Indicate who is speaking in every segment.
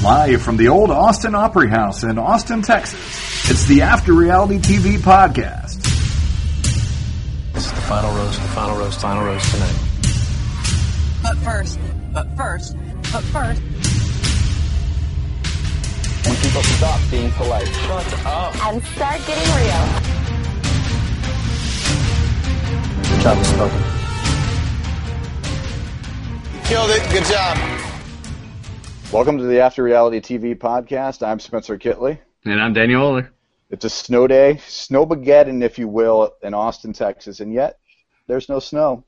Speaker 1: Live from the old Austin Opry House in Austin, Texas, it's the After Reality TV podcast.
Speaker 2: This is the final roast tonight.
Speaker 3: But first.
Speaker 2: When people stop being polite. Shut up.
Speaker 4: And start getting real.
Speaker 2: Your job is spoken.
Speaker 5: Killed it. Good job.
Speaker 6: Welcome to the After Reality TV podcast. I'm Spencer Kitley.
Speaker 7: And I'm Daniel Oler.
Speaker 6: It's a snow day, snowmageddon, if you will, in Austin, Texas, and yet there's no snow.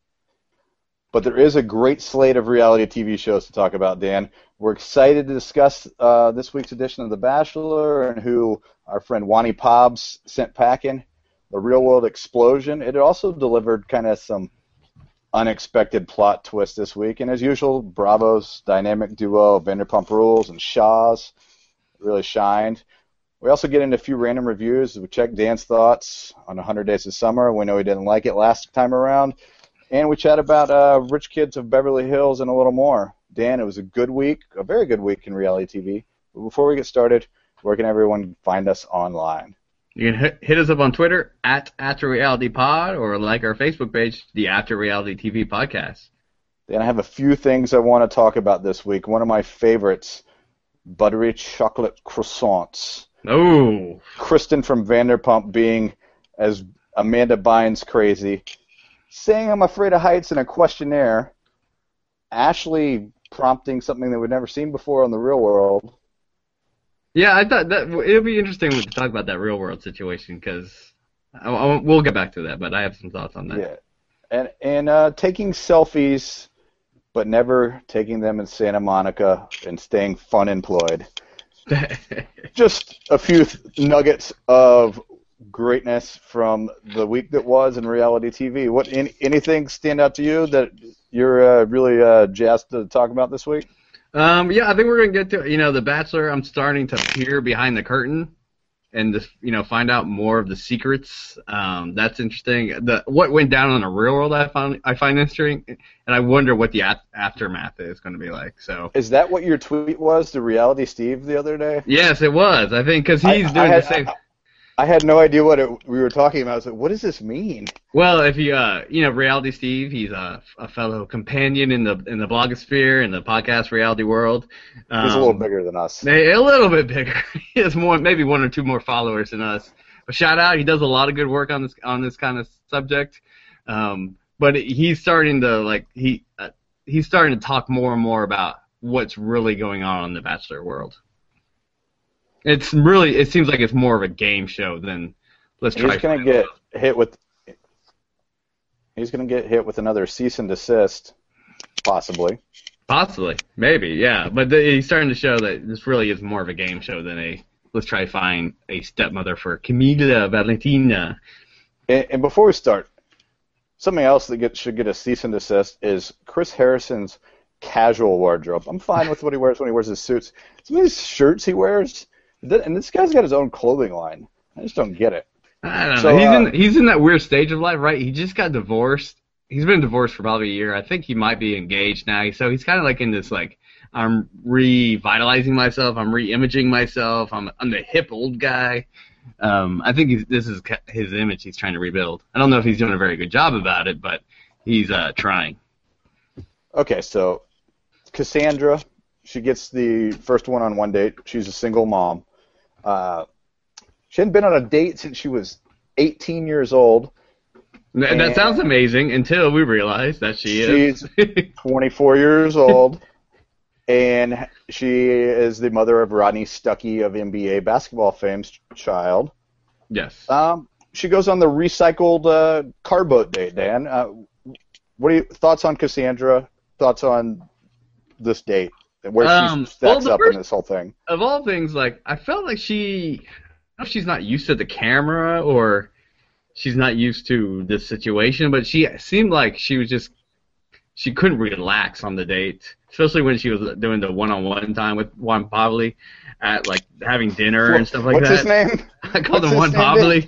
Speaker 6: But there is a great slate of reality TV shows to talk about, Dan. We're excited to discuss this week's edition of The Bachelor and who our friend Wani Pobbs sent packing, the Real World Explosion. It also delivered kind of some unexpected plot twist this week. And as usual, Bravo's dynamic duo, Vanderpump Rules and Shaw's, really shined. We also get into a few random reviews. We check Dan's thoughts on 100 Days of Summer. We know he didn't like it last time around. And we chat about Rich Kids of Beverly Hills and a little more. Dan, it was a good week, a very good week in reality TV. But before we get started, where can everyone find us online?
Speaker 7: You can hit us up on Twitter at AfterRealityPod or like our Facebook page, the After Reality TV Podcast.
Speaker 6: Dan, I have a few things I want to talk about this week. One of my favorites, buttery chocolate croissants.
Speaker 7: Oh.
Speaker 6: Kristen from Vanderpump being as Amanda Bynes crazy. Saying I'm afraid of heights in a questionnaire. Ashley prompting something that we've never seen before on The Real World.
Speaker 7: Yeah, I thought that it would be interesting to talk about that real world situation because we'll get back to that, but I have some thoughts on that.
Speaker 6: Yeah, and taking selfies, but never taking them in Santa Monica and staying fun employed. Just a few nuggets of greatness from the week that was in reality TV. What anything stand out to you that you're really jazzed to talk about this week?
Speaker 7: Yeah, I think we're gonna get to The Bachelor. I'm starting to peer behind the curtain and just find out more of the secrets. That's interesting. What went down on The Real World I find interesting, and I wonder what the aftermath is going to be like. So
Speaker 6: is that what your tweet was to Reality Steve the other day?
Speaker 7: Yes, it was. I think because he's doing the same.
Speaker 6: I had no idea what we were talking about. I was like, what does this mean?
Speaker 7: Well, if you Reality Steve, he's a fellow companion in the blogosphere in the podcast reality world.
Speaker 6: He's a little bigger than us.
Speaker 7: A little bit bigger. He has maybe one or two more followers than us. But shout out, he does a lot of good work on this kind of subject. But he's starting to he's starting to talk more and more about what's really going on in the Bachelor world. It seems like it's more of a game show than let's try.
Speaker 6: He's going to get hit with. He's going to get hit with another cease and desist, possibly.
Speaker 7: Possibly, maybe, yeah. But he's starting to show that this really is more of a game show than let's try to find a stepmother for Camila Valentina.
Speaker 6: And before we start, something else that should get a cease and desist is Chris Harrison's casual wardrobe. I'm fine with what he wears when he wears his suits. Some of these shirts he wears. And this guy's got his own clothing line. I just don't get it.
Speaker 7: I don't know. He's in that weird stage of life, right? He just got divorced. He's been divorced for probably a year. I think he might be engaged now. So he's kind of like in this I'm revitalizing myself. I'm re-imaging myself. I'm the hip old guy. I think this is his image he's trying to rebuild. I don't know if he's doing a very good job about it, but he's trying.
Speaker 6: Okay, so Cassandra, she gets the first one-on-one date. She's a single mom. She hadn't been on a date since she was 18 years old.
Speaker 7: That sounds amazing until we realize that she's
Speaker 6: 24 years old, and she is the mother of Rodney Stuckey of NBA basketball fame's child.
Speaker 7: Yes.
Speaker 6: She goes on the recycled car boat date, Dan. What are your thoughts on Cassandra? Thoughts on this date? And where she stacks up in this whole thing?
Speaker 7: Of all things, I felt like I don't know if she's not used to the camera or she's not used to this situation, but she seemed like she couldn't relax on the date, especially when she was doing the one-on-one time with Juan Pablo at having dinner and stuff like
Speaker 6: What's
Speaker 7: that.
Speaker 6: What's his name?
Speaker 7: I called him Juan Pablo.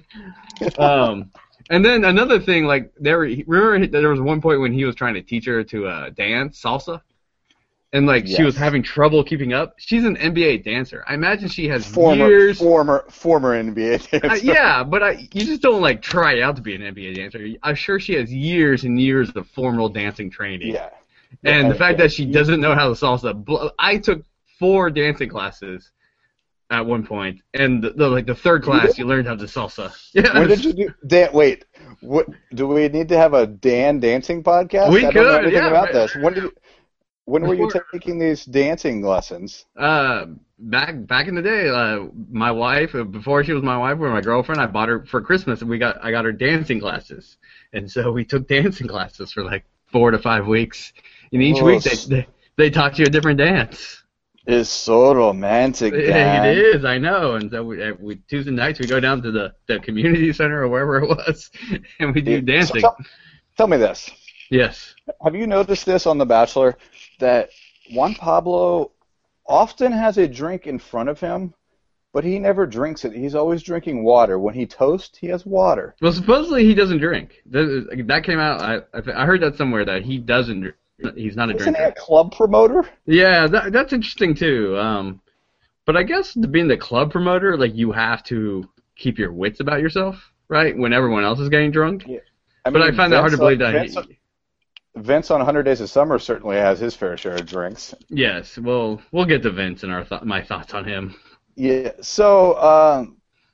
Speaker 7: And then another thing, remember there was one point when he was trying to teach her to dance salsa. and like she was
Speaker 6: Yes.
Speaker 7: having trouble keeping up. She's an NBA dancer. I imagine she has
Speaker 6: Former
Speaker 7: years.
Speaker 6: NBA dancer.
Speaker 7: Yeah, but you just don't like try out to be an NBA dancer. I'm sure she has years and years of formal dancing training.
Speaker 6: Yeah.
Speaker 7: And the fact
Speaker 6: Yeah.
Speaker 7: that she doesn't know how to salsa. I took 4 dancing classes at one point, and the third class you learned how to salsa. Yeah.
Speaker 6: When did you do Dan? Wait, what, do we need to have a Dan dancing podcast?
Speaker 7: We
Speaker 6: I don't know
Speaker 7: could,
Speaker 6: anything
Speaker 7: yeah.
Speaker 6: about this. When were you
Speaker 7: Before-
Speaker 6: taking these dancing lessons?
Speaker 7: Back in the day, my wife, before she was my wife, or my girlfriend, I bought her for Christmas, and I got her dancing classes, and so we took dancing classes for like 4 to 5 weeks, and each
Speaker 6: Oh,
Speaker 7: week they taught you a different dance.
Speaker 6: It's so romantic, Dan.
Speaker 7: It is, I know. And so we Tuesday nights we go down to the community center or wherever it was, and we do dancing.
Speaker 6: So tell me this.
Speaker 7: Yes.
Speaker 6: Have you noticed this on The Bachelor, that Juan Pablo often has a drink in front of him, but he never drinks it. He's always drinking water. When he toasts, he has water.
Speaker 7: Well, supposedly he doesn't drink. That came out. I heard that somewhere that he doesn't. He's not a
Speaker 6: Isn't he
Speaker 7: drinker.
Speaker 6: a club promoter?
Speaker 7: Yeah, that's interesting too. But I guess being the club promoter, like you have to keep your wits about yourself, right? When everyone else is getting drunk.
Speaker 6: Yeah.
Speaker 7: But I find that hard to believe that.
Speaker 6: Vince on 100 Days of Summer certainly has his fair share of drinks.
Speaker 7: Yes, well, we'll get to Vince and my thoughts on him.
Speaker 6: Yeah. So,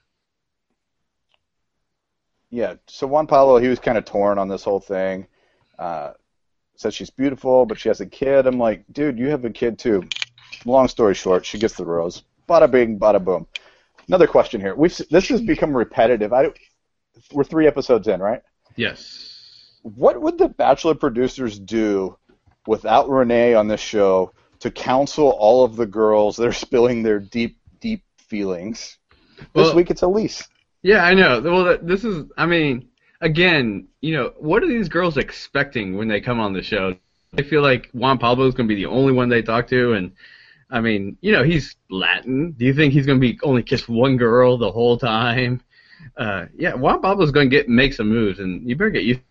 Speaker 6: So Juan Pablo, he was kind of torn on this whole thing. Said she's beautiful, but she has a kid. I'm like, dude, you have a kid too. Long story short, she gets the rose. Bada bing, bada boom. Another question here. This has become repetitive. We're 3 episodes in, right?
Speaker 7: Yes.
Speaker 6: What would the Bachelor producers do without Renee on this show to counsel all of the girls that are spilling their deep, deep feelings? This week it's Elise.
Speaker 7: Yeah, I know. Well, this is, I mean, again, what are these girls expecting when they come on the show? They feel like Juan Pablo is going to be the only one they talk to, and I mean, he's Latin. Do you think he's going to be only kiss one girl the whole time? Yeah, Juan Pablo's going to make some moves, and you better get used.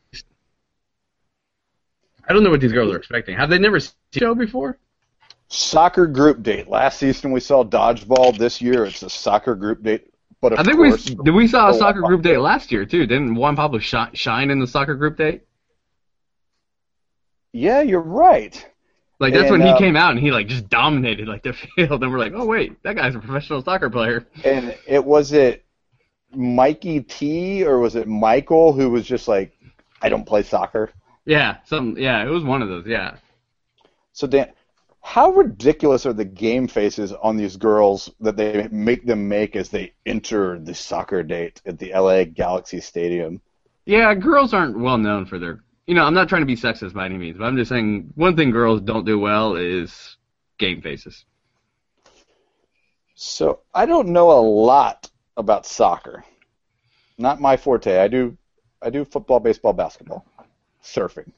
Speaker 7: I don't know what these girls are expecting. Have they never seen the show before?
Speaker 6: Soccer group date. Last season we saw dodgeball. This year it's a soccer group date. But of
Speaker 7: I think
Speaker 6: course,
Speaker 7: we saw a soccer group date last year too. Didn't Juan Pablo shine in the soccer group date?
Speaker 6: Yeah, you're right.
Speaker 7: Like that's
Speaker 6: And,
Speaker 7: when he came out and he like just dominated like the field, and we're like, oh wait, that guy's a professional soccer player.
Speaker 6: And was it Mikey T or was it Michael who was just like, I don't play soccer?
Speaker 7: Yeah, it was one of those. Yeah.
Speaker 6: So Dan, how ridiculous are the game faces on these girls that they make them make as they enter the soccer date at the LA Galaxy Stadium?
Speaker 7: Yeah, girls aren't well known for their. I'm not trying to be sexist by any means, but I'm just saying one thing girls don't do well is game faces.
Speaker 6: So I don't know a lot about soccer. Not my forte. I do football, baseball, basketball, surfing.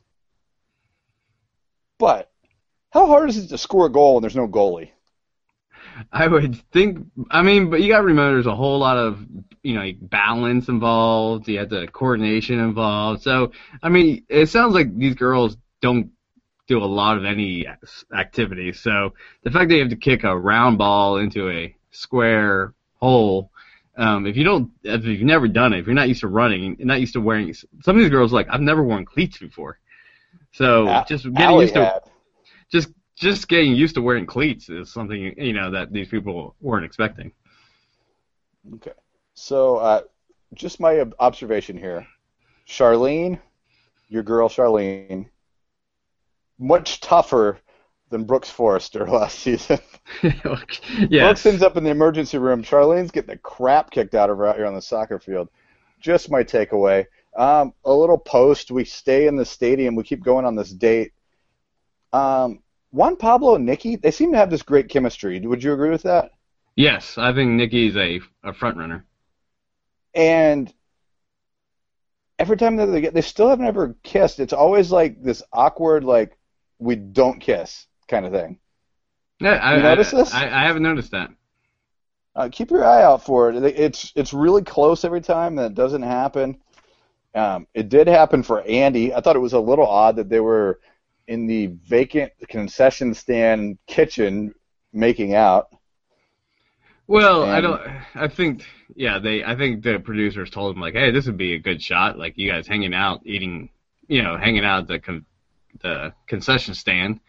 Speaker 6: But how hard is it to score a goal when there's no goalie?
Speaker 7: I would think. I mean, but you got to remember there's a whole lot of balance involved. You have the coordination involved. So I mean, it sounds like these girls don't do a lot of any activity. So the fact that you have to kick a round ball into a square hole, if you've never done it, if you're not used to running, and not used to wearing, some of these girls I've never worn cleats before. So just getting used to just getting used to wearing cleats is something that these people weren't expecting.
Speaker 6: Okay. So just my observation here. Charlene, your girl Charlene, much tougher than Brooks Forrester last season.
Speaker 7: Yes.
Speaker 6: Brooks ends up in the emergency room. Charlene's getting the crap kicked out of her out here on the soccer field. Just my takeaway. A little post. We stay in the stadium. We keep going on this date. Juan Pablo and Nikki, they seem to have this great chemistry. Would you agree with that?
Speaker 7: Yes, I think Nikki's a front runner.
Speaker 6: And every time that they still haven't ever kissed. It's always like this awkward, like, we don't kiss kind of thing.
Speaker 7: Yeah,
Speaker 6: you notice this?
Speaker 7: I haven't noticed that.
Speaker 6: Keep your eye out for it. It's really close every time, and it doesn't happen. It did happen for Andy. I thought it was a little odd that they were in the vacant concession stand kitchen making out.
Speaker 7: Well, I think the producers told him, like, hey, this would be a good shot. Like, you guys hanging out, eating, hanging out at the concession stand.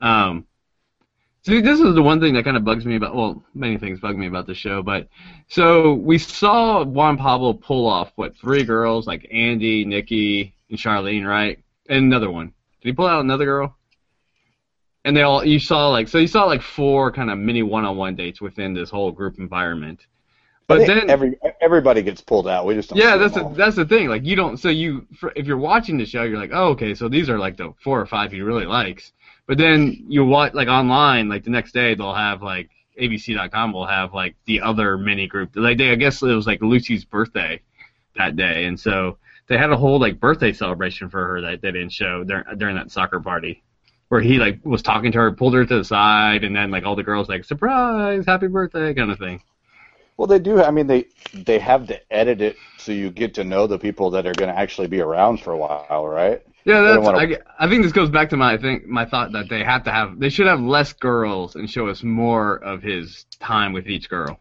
Speaker 7: See, this is the one thing that kind of bugs me about, well, many things bug me about the show, but, so we saw Juan Pablo pull off, 3 girls, like Andy, Nikki, and Charlene, right? And another one. Did he pull out another girl? And you saw 4 kind of mini one-on-one dates within this whole group environment. But then
Speaker 6: everybody gets pulled out. We just don't.
Speaker 7: Yeah, that's the thing. Like, you don't. So if you're watching the show, you're like, oh, okay, so these are like the 4 or 5 he really likes. But then you watch, like, online, like the next day they'll have, like, ABC.com will have, like, the other mini group. Like, I guess it was like Lucy's birthday that day, and so they had a whole, like, birthday celebration for her that they didn't show during that soccer party, where he, like, was talking to her, pulled her to the side, and then, like, all the girls, like, surprise, happy birthday, kind of thing.
Speaker 6: Well, they do. I mean, they have to edit it so you get to know the people that are going to actually be around for a while, right?
Speaker 7: Yeah, I think this goes back to my thought that they should have less girls and show us more of his time with each girl.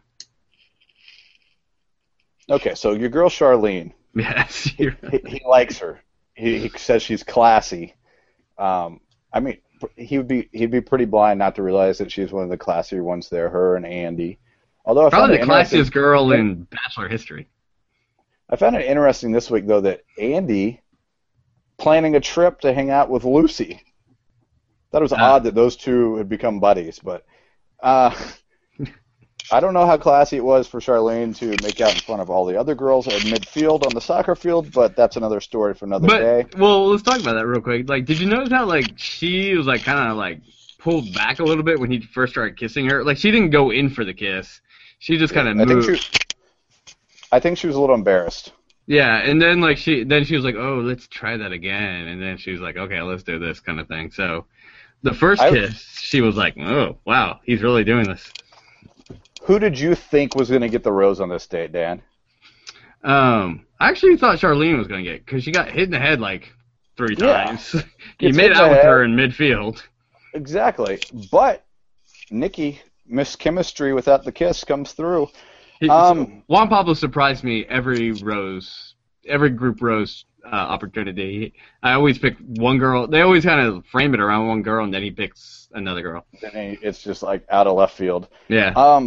Speaker 6: Okay, so your girl Charlene.
Speaker 7: Yes,
Speaker 6: he likes her. He says she's classy. I mean, he'd be pretty blind not to realize that she's one of the classier ones there. Her and Andy. Although
Speaker 7: probably the classiest girl in Bachelor history.
Speaker 6: I found it interesting this week though that Andy planning a trip to hang out with Lucy. Thought it was odd that those two had become buddies, but I don't know how classy it was for Charlene to make out in front of all the other girls at midfield on the soccer field, but that's another story for another day.
Speaker 7: Well, let's talk about that real quick. Like, did you notice how, like, she was, like, kind of, like, pulled back a little bit when he first started kissing her? Like, she didn't go in for the kiss. She just kind of moved.
Speaker 6: I think she was a little embarrassed.
Speaker 7: Yeah, and then, like, she was like, oh, let's try that again. And then she was like, okay, let's do this kind of thing. So the first kiss, she was like, oh, wow, he's really doing this.
Speaker 6: Who did you think was going to get the rose on this date, Dan?
Speaker 7: I actually thought Charlene was going to get, because she got hit in the head like 3 times. He made out with her in midfield.
Speaker 6: Exactly. But Nikki, Miss Chemistry without the kiss, comes through.
Speaker 7: Juan Pablo surprised me every group rose opportunity. I always pick one girl. They always kind of frame it around one girl, and then he picks another girl.
Speaker 6: It's just like out of left field.
Speaker 7: Yeah.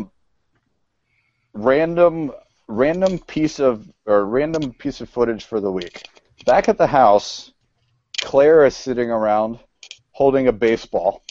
Speaker 6: Random piece of footage for the week. Back at the house, Claire is sitting around holding a baseball.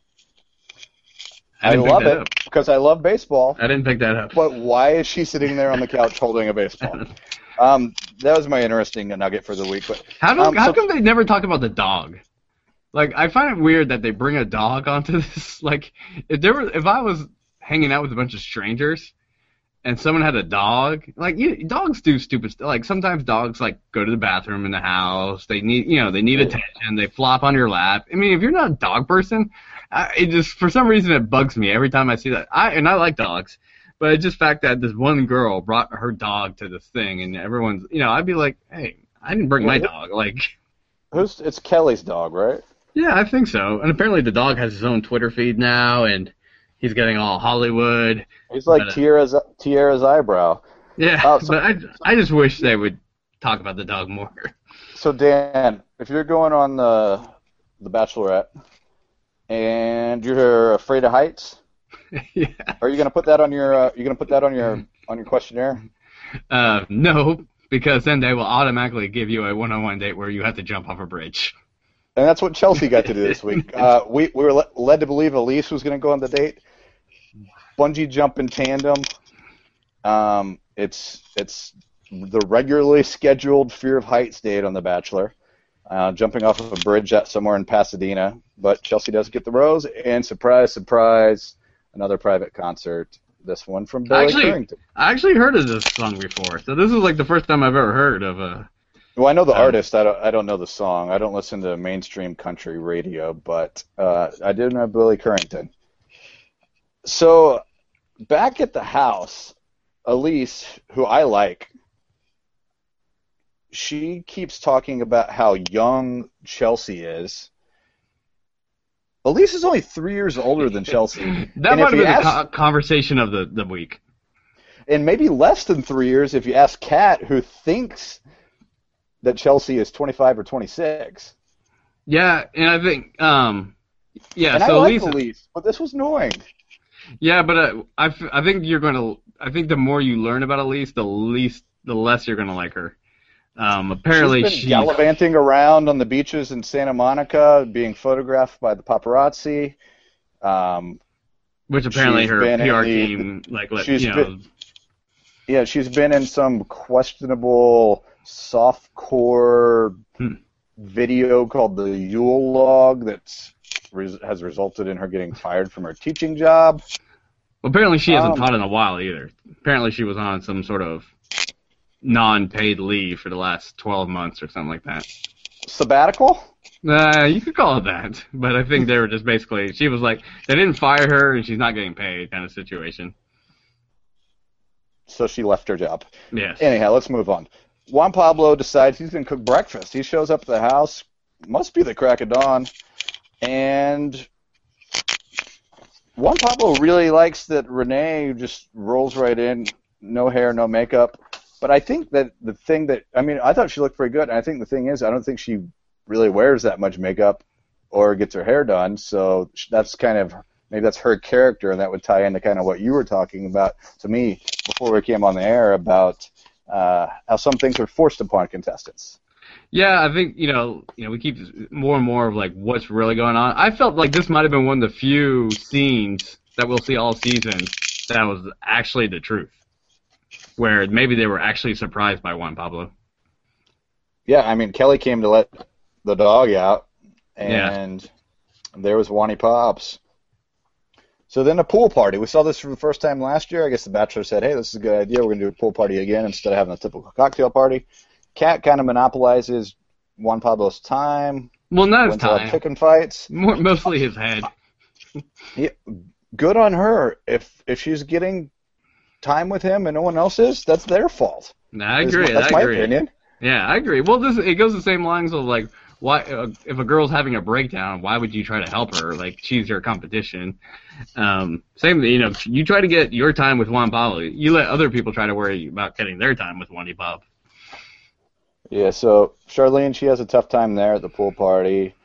Speaker 6: I love it because I love baseball.
Speaker 7: I didn't pick that up.
Speaker 6: But why is she sitting there on the couch holding a baseball? That was my interesting nugget for the week. But
Speaker 7: how come they never talk about the dog? Like, I find it weird that they bring a dog onto this. Like, if I was hanging out with a bunch of strangers and someone had a dog, like, dogs do stupid stuff. Like, sometimes dogs, like, go to the bathroom in the house. They need attention. They flop on your lap. I mean, if you're not a dog person, it just, for some reason, it bugs me every time I see that. I like dogs, but it's just the fact that this one girl brought her dog to this thing, and everyone's, I'd be like, hey, I didn't bring my dog. Like,
Speaker 6: it's Kelly's dog, right?
Speaker 7: Yeah, I think so. And apparently the dog has his own Twitter feed now, and he's getting all Hollywood.
Speaker 6: He's like Tierra's eyebrow.
Speaker 7: Yeah, but I just wish they would talk about the dog more.
Speaker 6: So Dan, if you're going on the Bachelorette and you're afraid of heights,
Speaker 7: yeah,
Speaker 6: are you going to put that on your questionnaire?
Speaker 7: No, because then they will automatically give you a one-on-one date where you have to jump off a bridge.
Speaker 6: And that's what Chelsea got to do this week. We were led to believe Elise was going to go on the date. Bungee jump in tandem. It's the regularly scheduled Fear of Heights date on The Bachelor. Jumping off of a bridge somewhere in Pasadena. But Chelsea does get the rose, and surprise, surprise, another private concert. This one from Billy Currington.
Speaker 7: I actually heard of this song before, so this is like the first time I've ever heard of a...
Speaker 6: Well, I know the artist. I don't know the song. I don't listen to mainstream country radio, but I did know Billy Currington. So back at the house, Elise, who I like, she keeps talking about how young Chelsea is, Elise is only 3 years older than Chelsea.
Speaker 7: That
Speaker 6: And
Speaker 7: might
Speaker 6: if
Speaker 7: have
Speaker 6: you
Speaker 7: been
Speaker 6: ask-
Speaker 7: the conversation of the week.
Speaker 6: And maybe less than 3 years if you ask Kat, who thinks that Chelsea is 25 or 26.
Speaker 7: Yeah, and I think, yeah.
Speaker 6: And
Speaker 7: So
Speaker 6: I like
Speaker 7: Elise,
Speaker 6: Elise, but this was annoying.
Speaker 7: yeah, but I think you're going to. I think the more you learn about Elise, the less you're going to like her. Apparently,
Speaker 6: She's been gallivanting around on the beaches in Santa Monica, being photographed by the paparazzi.
Speaker 7: which apparently
Speaker 6: she's
Speaker 7: her
Speaker 6: been in
Speaker 7: PR
Speaker 6: the-
Speaker 7: team
Speaker 6: she's Yeah, she's been in some questionable softcore video called the Yule Log that has resulted in her getting fired from her teaching job.
Speaker 7: Well, apparently she hasn't taught in a while either. Apparently she was on some sort of non-paid leave for the last 12 months or something like that.
Speaker 6: Sabbatical?
Speaker 7: You could call it that, but I think they were just basically, she was like, they didn't fire her and she's not getting paid kind of situation.
Speaker 6: So she left her job.
Speaker 7: Yes.
Speaker 6: Anyhow, let's move on. Juan Pablo decides he's going to cook breakfast. He shows up at the house, must be the crack of dawn, and Juan Pablo really likes that Renee just rolls right in, no hair, no makeup. But I think that the thing that, I mean, I thought she looked pretty good, and I think the thing is, I don't think she really wears that much makeup or gets her hair done, so that's kind of, maybe that's her character, and that would tie into kind of what you were talking about to me before we came on the air about how some things are forced upon contestants.
Speaker 7: Yeah, I think, you know, we keep more and more of, like, what's really going on. I felt like this might have been one of the few scenes that we'll see all season that was actually the truth, where maybe they were actually surprised by Juan Pablo.
Speaker 6: Yeah, I mean, Kelly came to let the dog out, and there was Wani Pops. So then a pool party. We saw this for the first time last year. I guess the Bachelor said, hey, this is a good idea. We're going to do a pool party again instead of having a typical cocktail party. Kat kind of monopolizes Juan Pablo's time.
Speaker 7: Well, not his
Speaker 6: wins a lot of
Speaker 7: time.
Speaker 6: chicken fights.
Speaker 7: Mostly his head.
Speaker 6: Yeah, good on her. If she's getting time with him and no one else is, that's their fault.
Speaker 7: No, I agree.
Speaker 6: That's my opinion.
Speaker 7: Yeah, I agree. Well, it goes the same lines of, like, why if a girl's having a breakdown, why would you try to help her? Like, she's your competition. Same, you try to get your time with Juan Pablo. You let other people try to worry about getting their time with Wani Pop.
Speaker 6: Yeah, so Charlene, she has a tough time there at the pool party.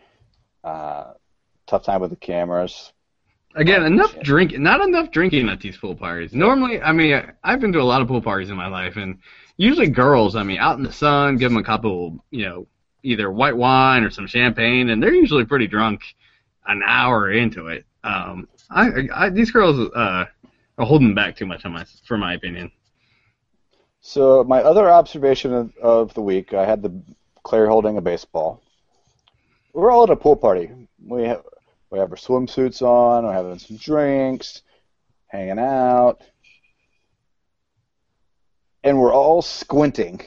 Speaker 6: Tough time with the cameras.
Speaker 7: Again, not enough drinking at these pool parties. Normally, I mean, I've been to a lot of pool parties in my life, and usually girls, I mean, out in the sun, give them a couple, either white wine or some champagne, and they're usually pretty drunk an hour into it. These girls are holding back too much for my opinion.
Speaker 6: So my other observation of the week, I had Claire holding a baseball. We're all at a pool party. We have our swimsuits on, we're having some drinks, hanging out, and we're all squinting.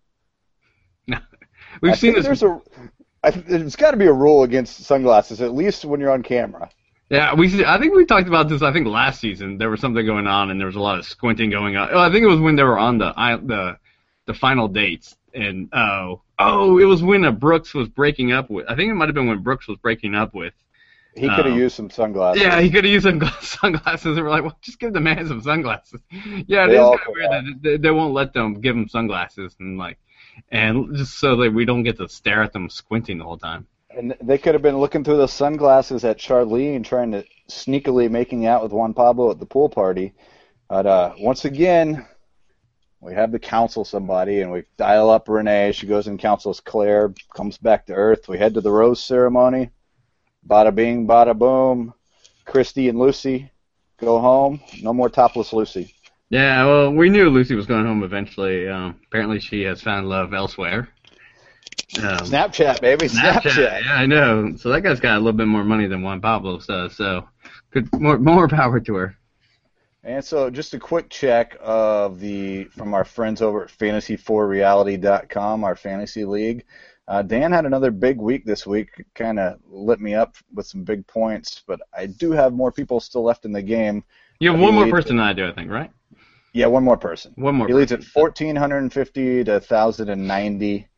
Speaker 7: We've seen this.
Speaker 6: There's got to be a rule against sunglasses, at least when you're on camera.
Speaker 7: Yeah, I think we talked about this. I think last season there was something going on, and there was a lot of squinting going on. Oh, I think it was when they were on the final dates, and it was when Brooks was breaking up with. I think it might have been when Brooks was breaking up with.
Speaker 6: He could have used some sunglasses.
Speaker 7: Yeah, he could have used some sunglasses. And we're like, well, just give the man some sunglasses. Yeah, it is kind of weird that they won't let them give him sunglasses and just so that we don't get to stare at them squinting the whole time.
Speaker 6: And they could have been looking through the sunglasses at Charlene, trying to sneakily making out with Juan Pablo at the pool party. But once again, we have to counsel somebody, and we dial up Renee. She goes and counsels Claire, comes back to Earth. We head to the rose ceremony. Bada bing, bada boom. Christy and Lucy go home. No more topless Lucy.
Speaker 7: Yeah, well, we knew Lucy was going home eventually. Apparently she has found love elsewhere.
Speaker 6: Snapchat, baby. Snapchat.
Speaker 7: Yeah, I know. So that guy's got a little bit more money than Juan Pablo does, so more power to her.
Speaker 6: And so just a quick check from our friends over at fantasy4reality.com, our fantasy league. Dan had another big week this week, kind of lit me up with some big points, but I do have more people still left in the game.
Speaker 7: You have one more person than I do, I think, right?
Speaker 6: Yeah, one more person.
Speaker 7: One more.
Speaker 6: He leads at 1,450 to 1,090.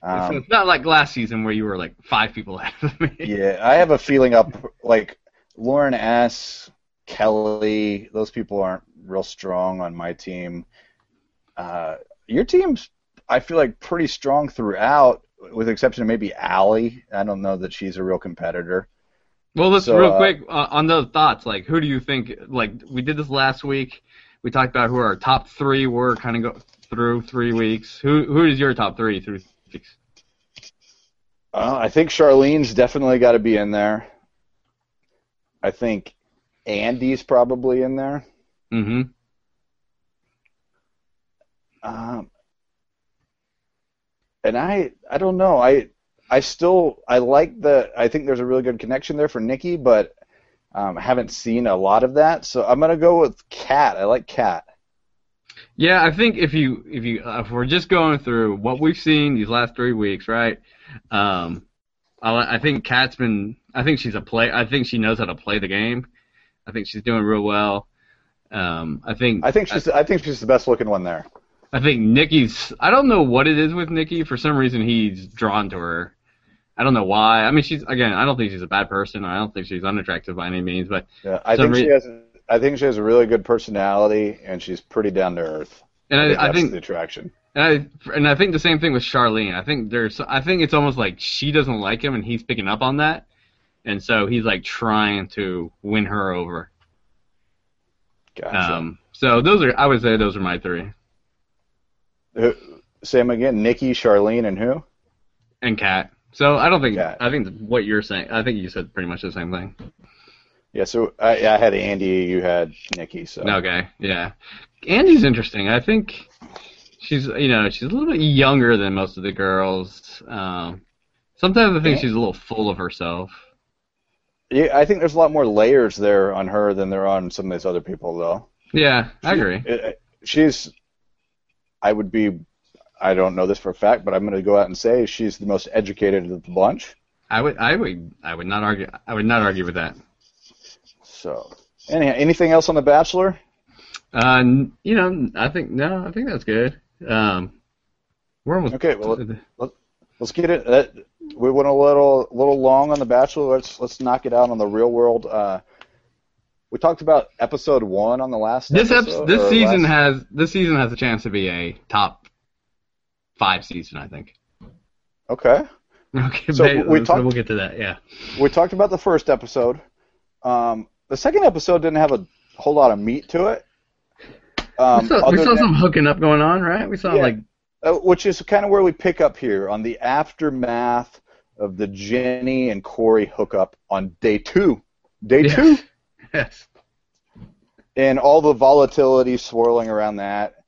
Speaker 7: So it's not like last season where you were like 5 people ahead of me.
Speaker 6: Yeah, I have a feeling like Lauren S., Kelly, those people aren't real strong on my team. Your team's, I feel like, pretty strong throughout, with the exception of maybe Allie. I don't know that she's a real competitor.
Speaker 7: Well, let's real quick on those thoughts. Like, who do you think? Like, we did this last week. We talked about who our top 3 were. Kind of go through 3 weeks. Who is your top 3 through 3 weeks?
Speaker 6: I think Charlene's definitely got to be in there. I think Andy's probably in there.
Speaker 7: Mm-hmm.
Speaker 6: And I don't know. I like I think there's a really good connection there for Nikki, but I haven't seen a lot of that. So I'm gonna go with Kat. I like Kat.
Speaker 7: Yeah, I think if we're just going through what we've seen these last 3 weeks, right? I think Kat's been. I think she's I think she knows how to play the game. I think she's doing real well. I think she's the best looking one there. I think Nikki's. I don't know what it is with Nikki. For some reason, he's drawn to her. I don't know why. I mean, I don't think she's a bad person. I don't think she's unattractive by any means. But
Speaker 6: yeah, I think she has a really good personality, and she's pretty down to earth.
Speaker 7: And I think
Speaker 6: that's the attraction.
Speaker 7: And I think the same thing with Charlene. I think it's almost like she doesn't like him, and he's picking up on that, and so he's like trying to win her over.
Speaker 6: Gotcha.
Speaker 7: So I would say those are my 3.
Speaker 6: Say them again. Nikki, Charlene, and who?
Speaker 7: And Kat. So I don't think.
Speaker 6: Kat.
Speaker 7: I think what you're saying. I think you said pretty much the same thing.
Speaker 6: Yeah. So I had Andy. You had Nikki. So.
Speaker 7: Okay. Yeah. Andy's interesting. I think she's a little bit younger than most of the girls. Sometimes I think she's a little full of herself.
Speaker 6: Yeah, I think there's a lot more layers there on her than there are on some of these other people, though.
Speaker 7: Yeah, I agree.
Speaker 6: I don't know this for a fact, but I'm going to go out and say she's the most educated of the bunch.
Speaker 7: I would not argue. I would not argue with that.
Speaker 6: So, anyhow, anything else on The Bachelor?
Speaker 7: I think that's good. We're almost
Speaker 6: okay. Well, let's get it. We went a little long on The Bachelor. Let's knock it out on the Real World. We talked about episode 1 on the last.
Speaker 7: This season has a chance to be a top 5 season, I think.
Speaker 6: Okay.
Speaker 7: Okay.
Speaker 6: So
Speaker 7: we'll get to that. Yeah.
Speaker 6: We talked about the first episode. The second episode didn't have a whole lot of meat to it.
Speaker 7: We saw some hooking up going on, right? We saw
Speaker 6: which is kind of where we pick up here on the aftermath of the Jenny and Corey hookup on day 2. Day 2.
Speaker 7: Yes.
Speaker 6: And all the volatility swirling around that,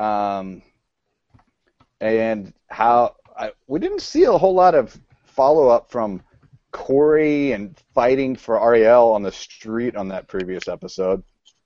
Speaker 6: and how we didn't see a whole lot of follow up from Corey and fighting for Ariel on the street on that previous episode.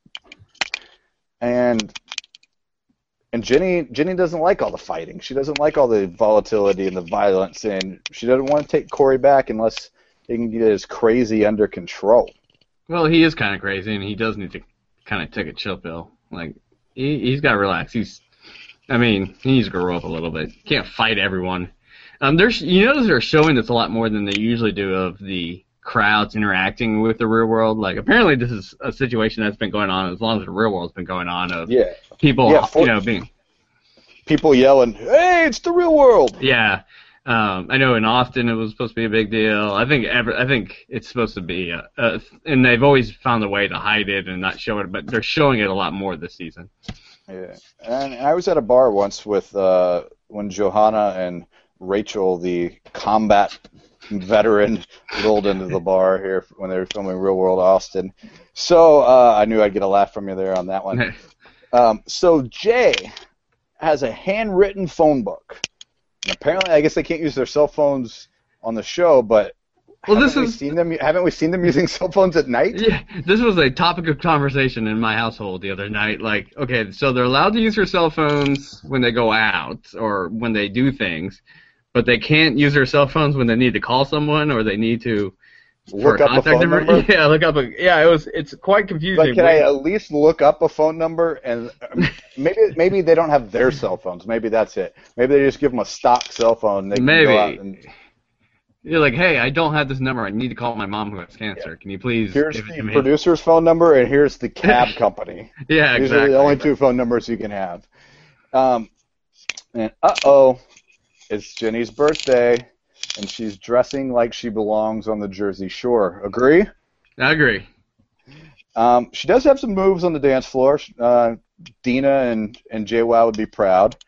Speaker 6: And Jenny doesn't like all the fighting. She doesn't like all the volatility and the violence, and she doesn't want to take Corey back unless he can get his crazy under control.
Speaker 7: Well, he is kind of crazy, and he does need to kind of take a chill pill. Like, he's got to relax. He needs to grow up a little bit. Can't fight everyone. They're showing this a lot more than they usually do of the crowds interacting with the Real World. Like, apparently this is a situation that's been going on as long as the Real World's been going on. Of people, being
Speaker 6: people yelling, "Hey, it's the Real World!"
Speaker 7: Yeah, I know in Austin it was supposed to be a big deal. I think it's supposed to be, and they've always found a way to hide it and not show it, but they're showing it a lot more this season.
Speaker 6: Yeah, and I was at a bar once with when Johanna and Rachel, the combat veteran, rolled into the bar here when they were filming Real World Austin. So I knew I'd get a laugh from you there on that one. So Jay has a handwritten phone book. And apparently, I guess they can't use their cell phones on the show, but haven't we seen them using cell phones at night?
Speaker 7: Yeah, this was a topic of conversation in my household the other night. Like, okay, so they're allowed to use their cell phones when they go out or when they do things, but they can't use their cell phones when they need to call someone or they need to
Speaker 6: look up a phone number?
Speaker 7: Yeah, look up it's quite confusing.
Speaker 6: Like, can I at least look up a phone number? And maybe they don't have their cell phones. Maybe that's it. Maybe they just give them a stock cell phone. They can go out and...
Speaker 7: You're like, hey, I don't have this number. I need to call my mom who has cancer. Yeah. Can you please
Speaker 6: Here's
Speaker 7: give it to
Speaker 6: the
Speaker 7: me?
Speaker 6: producer's phone number, and here's the cab company.
Speaker 7: Yeah,
Speaker 6: These
Speaker 7: exactly.
Speaker 6: are the only two phone numbers you can have. And it's Jenny's birthday, and she's dressing like she belongs on the Jersey Shore. Agree?
Speaker 7: I agree.
Speaker 6: She does have some moves on the dance floor. Dina and JWoww would be proud.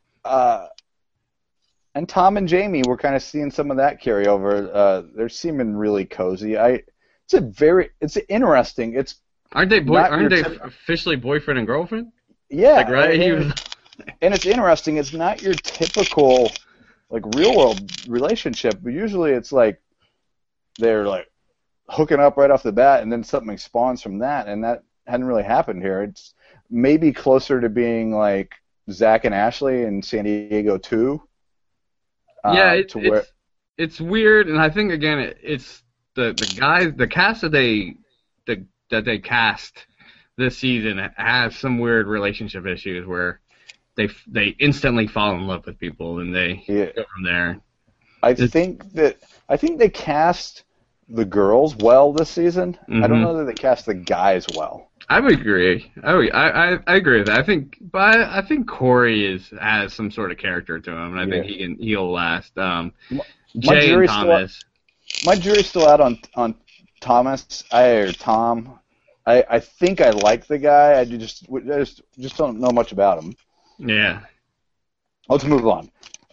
Speaker 6: And Tom and Jamie, we're kind of seeing some of that carryover. They're seeming really cozy. It's interesting.
Speaker 7: Aren't they officially boyfriend and girlfriend?
Speaker 6: Yeah.
Speaker 7: Like, right?
Speaker 6: And it's interesting. It's not your typical like real world relationship. But usually it's like they're like hooking up right off the bat, and then something spawns from that, and that hadn't really happened here. It's maybe closer to being like Zach and Ashley in San Diego 2.
Speaker 7: Yeah, it's weird, and I think again it's the cast that they cast this season has some weird relationship issues where they instantly fall in love with people and they go from there. I think they cast the girls well this season.
Speaker 6: Mm-hmm. I don't know that they cast the guys well.
Speaker 7: I would agree. I agree with that. I think Corey has some sort of character to him, and I think he'll last. Jay and Thomas.
Speaker 6: My jury's still out on Thomas or Tom. I think I like the guy. I just don't know much about him.
Speaker 7: Yeah.
Speaker 6: Let's move on.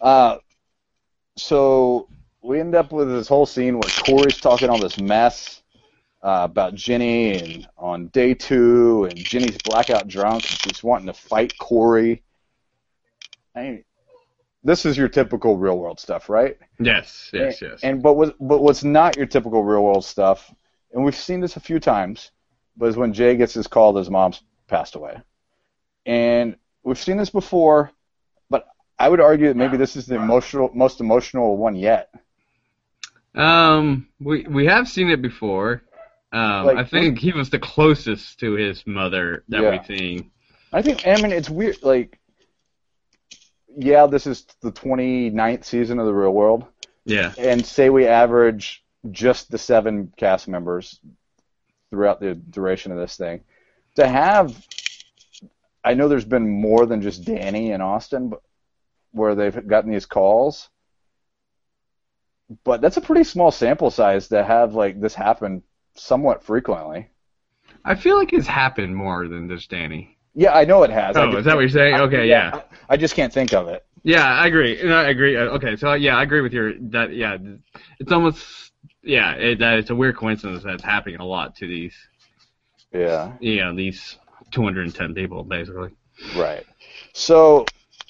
Speaker 6: So we end up with this whole scene where Corey's talking all this mess about Jenny and on day 2, and Jenny's blackout drunk and she's wanting to fight Corey. This is your typical real world stuff, right?
Speaker 7: Yes.
Speaker 6: But what's not your typical real world stuff, and we've seen this a few times, but is when Jay gets his call that his mom's passed away. And we've seen this before, but I would argue that maybe this is the most emotional one yet.
Speaker 7: We have seen it before. I think he was the closest to his mother that we've seen.
Speaker 6: I mean, it's weird. Like, this is the 29th season of The Real World.
Speaker 7: Yeah.
Speaker 6: And say we average just the 7 cast members throughout the duration of this thing. To have, I know there's been more than just Danny and Austin, but where they've gotten these calls. But that's a pretty small sample size to have like this happen somewhat frequently.
Speaker 7: I feel like it's happened more than just Danny.
Speaker 6: Yeah, I know it has.
Speaker 7: Oh, is that what you're saying? Okay, yeah.
Speaker 6: I just can't think of it.
Speaker 7: Yeah, I agree. I agree. Okay, so I agree with that. Yeah, it's almost it's a weird coincidence that it's happening a lot to these.
Speaker 6: Yeah.
Speaker 7: These 210 people basically.
Speaker 6: Right. So,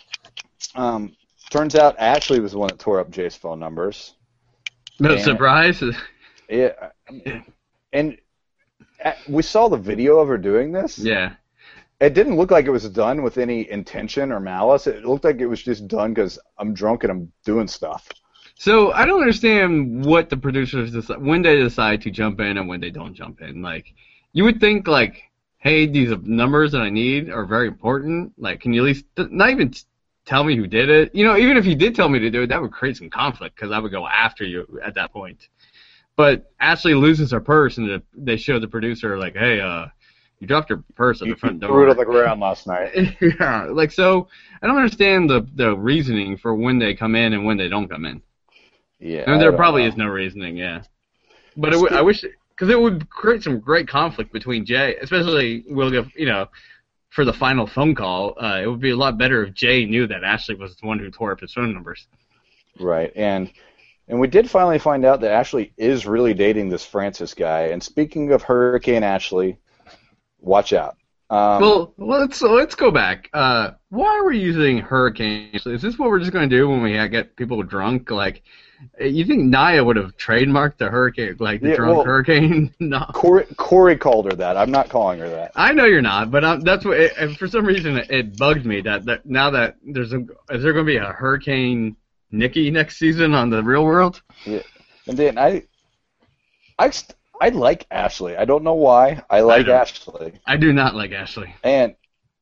Speaker 6: turns out Ashley was the one that tore up Jay's phone numbers.
Speaker 7: No surprise.
Speaker 6: Yeah. And we saw the video of her doing this.
Speaker 7: Yeah.
Speaker 6: It didn't look like it was done with any intention or malice. It looked like it was just done because I'm drunk and I'm doing stuff.
Speaker 7: So I don't understand what the producers decide, when they decide to jump in and when they don't jump in. Like, you would think, like, hey, these numbers that I need are very important. Like, can you at least not even tell me who did it? Even if you did tell me to do it, that would create some conflict because I would go after you at that point. But Ashley loses her purse, and they show the producer, like, hey, you dropped your purse at the front door.
Speaker 6: You threw it on the ground last night.
Speaker 7: Yeah, like, so I don't understand the reasoning for when they come in and when they don't come in.
Speaker 6: Yeah.
Speaker 7: I mean, there probably is no reasoning, yeah. But I wish, because it would create some great conflict between Jay, especially, for the final phone call. It would be a lot better if Jay knew that Ashley was the one who tore up his phone numbers. Right,
Speaker 6: and we did finally find out that Ashley is really dating this Francis guy. And speaking of Hurricane Ashley, watch out.
Speaker 7: Well, let's go back. Why are we using Hurricane Ashley? Is this what we're just going to do when we get people drunk? Like, you think Naya would have trademarked the hurricane, like the drunk hurricane? No.
Speaker 6: Corey called her that. I'm not calling her that.
Speaker 7: I know you're not, but that's what. For some reason, it bugged me that now that is there going to be a Hurricane Nikki next season on The Real World?
Speaker 6: Yeah, and then I I like Ashley. I don't know why. I like Ashley.
Speaker 7: I do not like Ashley.
Speaker 6: And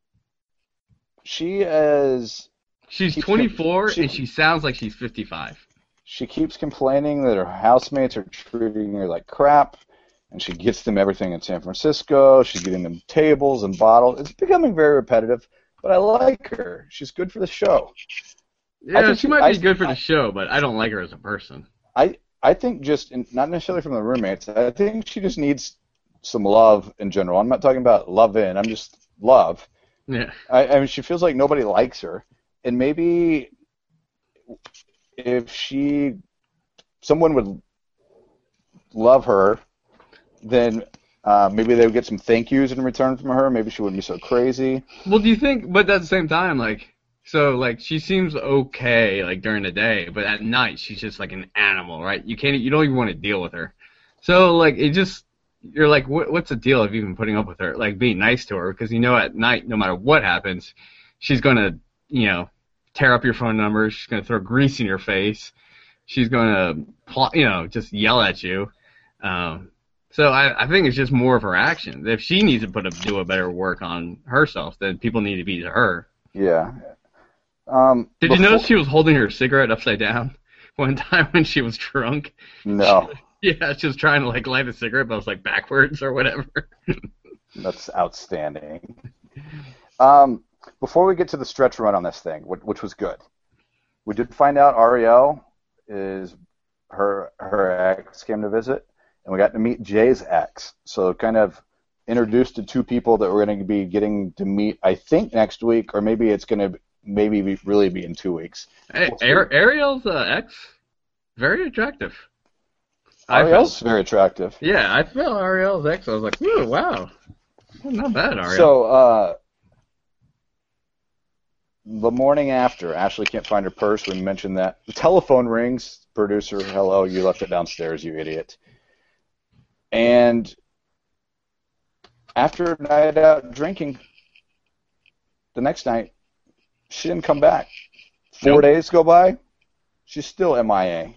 Speaker 6: she is...
Speaker 7: She's 24 and she sounds like she's 55.
Speaker 6: She keeps complaining that her housemates are treating her like crap, and she gets them everything in San Francisco. She's getting them tables and bottles. It's becoming very repetitive, but I like her. She's good for the show.
Speaker 7: Yeah, she might be good for the show, but I don't like her as a person.
Speaker 6: I think just, not necessarily from the roommates, I think she just needs some love in general. I'm not talking about love in, I'm just love.
Speaker 7: Yeah.
Speaker 6: I mean, she feels like nobody likes her, and maybe if someone would love her, then maybe they would get some thank yous in return from her. Maybe she wouldn't be so crazy.
Speaker 7: Well, do you think, but at the same time, like, so, like, she seems okay, like, during the day, but at night, she's just like an animal, right? You don't even want to deal with her. So, like, you're like, what's the deal of even putting up with her? Like, being nice to her, because at night, no matter what happens, she's going to, tear up your phone number, she's going to throw grease in your face, she's going to, just yell at you. So I think it's just more of her actions. If she needs to do a better work on herself, then people need to be to her.
Speaker 6: Yeah.
Speaker 7: Did you notice she was holding her cigarette upside down one time when she was drunk?
Speaker 6: No.
Speaker 7: She was trying to, like, light a cigarette, but it was, like, backwards or whatever.
Speaker 6: That's outstanding. Before we get to the stretch run on this thing, which was good, we did find out Ariel is her ex came to visit, and we got to meet Jay's ex. So kind of introduced to two people that we're going to be getting to meet, I think, next week, or maybe it's going to really be in 2 weeks.
Speaker 7: Hey, Ariel's ex, very attractive.
Speaker 6: Ariel's very attractive.
Speaker 7: Yeah, I felt Ariel's ex. I was like, ooh, wow. Well, not bad, Ariel.
Speaker 6: So, the morning after, Ashley can't find her purse. We mentioned that. The telephone rings. Producer, hello, you left it downstairs, you idiot. And after a night out drinking, the next night, she didn't come back. 4 days go by, she's still MIA.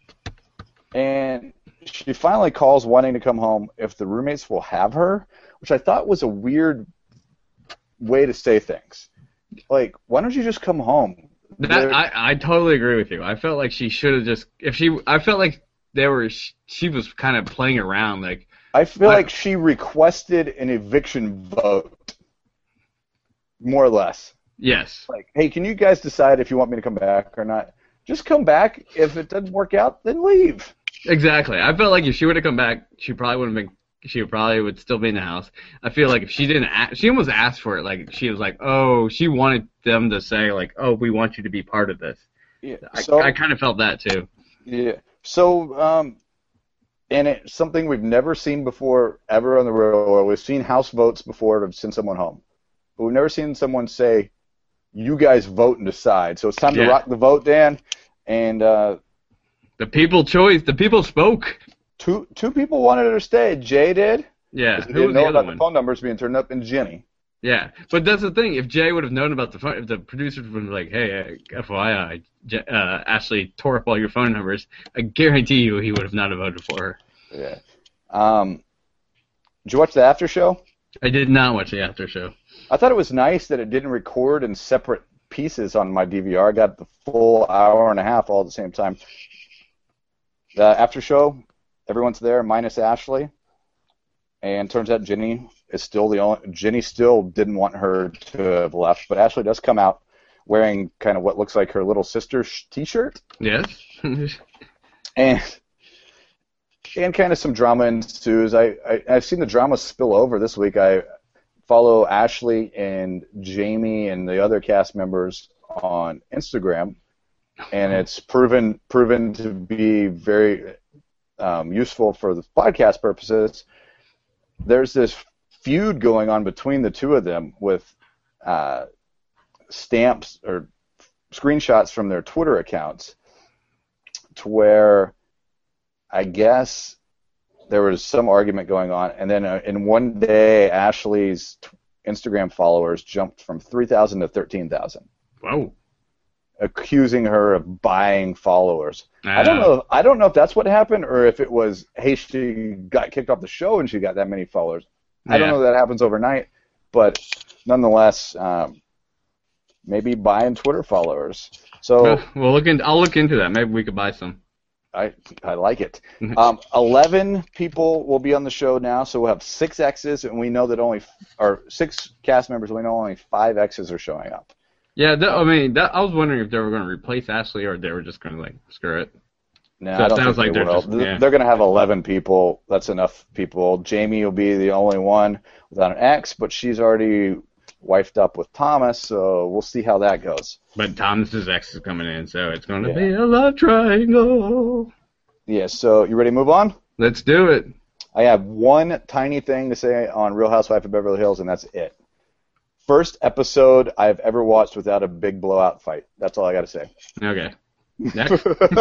Speaker 6: And she finally calls wanting to come home if the roommates will have her, which I thought was a weird way to say things. Like, why don't you just come home?
Speaker 7: I totally agree with you. I felt like she should have just, I felt like she was kind of playing around. Like,
Speaker 6: I feel like she requested an eviction vote, more or less.
Speaker 7: Yes.
Speaker 6: Like, hey, can you guys decide if you want me to come back or not? Just come back. If it doesn't work out, then leave.
Speaker 7: Exactly. I felt like if she would have come back, she probably would still be in the house. I feel like if she didn't, she almost asked for it. Like, she was like, oh, she wanted them to say, like, oh, we want you to be part of this. Yeah. I kind of felt that too.
Speaker 6: Yeah. So, and it's something we've never seen before ever on the real world. We've seen house votes before to send someone home, but we've never seen someone say, you guys vote and decide. So it's time to rock the vote, Dan. And
Speaker 7: the people spoke.
Speaker 6: Two people wanted her to stay. Jay did.
Speaker 7: Yeah.
Speaker 6: Who didn't know about the phone numbers being turned up, and Jenny.
Speaker 7: Yeah, but that's the thing. If Jay would have known about the phone, if the producers would have been like, hey, FYI, Ashley tore up all your phone numbers, I guarantee you he would have not voted for her.
Speaker 6: Yeah. Did you watch the after show?
Speaker 7: I did not watch the after show.
Speaker 6: I thought it was nice that it didn't record in separate pieces on my DVR. I got the full hour and a half all at the same time. The after show, everyone's there minus Ashley, and turns out Jenny is still the only. Jenny still didn't want her to have left, but Ashley does come out wearing kind of what looks like her little sister's T-shirt.
Speaker 7: Yes.
Speaker 6: and kind of some drama ensues. I've seen the drama spill over this week. I follow Ashley and Jamie and the other cast members on Instagram, and it's proven to be very useful for the podcast purposes. There's this feud going on between the two of them with stamps or screenshots from their Twitter accounts, to where I guess there was some argument going on, and then in one day, Ashley's Instagram followers jumped from 3,000 to 13,000.
Speaker 7: Whoa.
Speaker 6: accusing her of buying followers. I don't know if that's what happened or if it was, hey, she got kicked off the show and she got that many followers. I don't know if that happens overnight, but nonetheless, maybe buying Twitter followers. So
Speaker 7: I'll look into that. Maybe we could buy some.
Speaker 6: I like it. 11 people will be on the show now, so we'll have 6 X's, and we know that 6 cast members. We know only 5 X's are showing up.
Speaker 7: Yeah, I was wondering if they were going to replace Ashley or if they were just going to screw it.
Speaker 6: No, I don't think they will. They're going to have 11 people. That's enough people. Jamie will be the only one without an X, but she's already wifed up with Thomas, so we'll see how that goes.
Speaker 7: But Thomas's X is coming in, so it's going to be a love triangle.
Speaker 6: Yeah, so you ready to move on?
Speaker 7: Let's do it.
Speaker 6: I have one tiny thing to say on Real Housewives of Beverly Hills, and that's it. First episode I've ever watched without a big blowout fight. That's all I got to say.
Speaker 7: Okay. Next.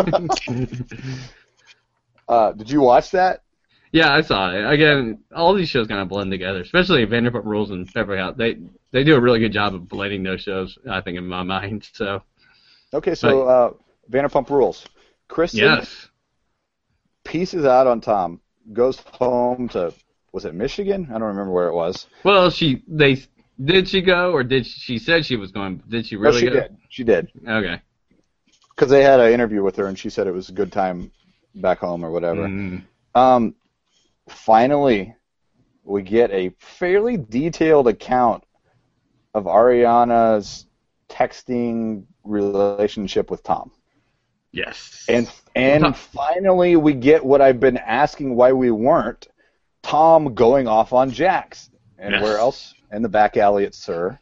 Speaker 6: Did you watch that?
Speaker 7: Yeah, I saw it. Again, all these shows kind of blend together, especially Vanderpump Rules and Beverly Hills. They do a really good job of blending those shows, I think, in my mind. So. Okay,
Speaker 6: so Vanderpump Rules. Kristen pieces out on Tom, goes home to, was it Michigan? I don't remember where it was.
Speaker 7: Well, did she go, or she said she was going? Did she really go?
Speaker 6: She did.
Speaker 7: Okay.
Speaker 6: Because they had an interview with her, and she said it was a good time back home or whatever. Mm-hmm. Finally, we get a fairly detailed account of Ariana's texting relationship with Tom.
Speaker 7: Yes.
Speaker 6: And finally, we get what I've been asking why we weren't, Tom going off on Jax. And where else? In the back alley at Sir.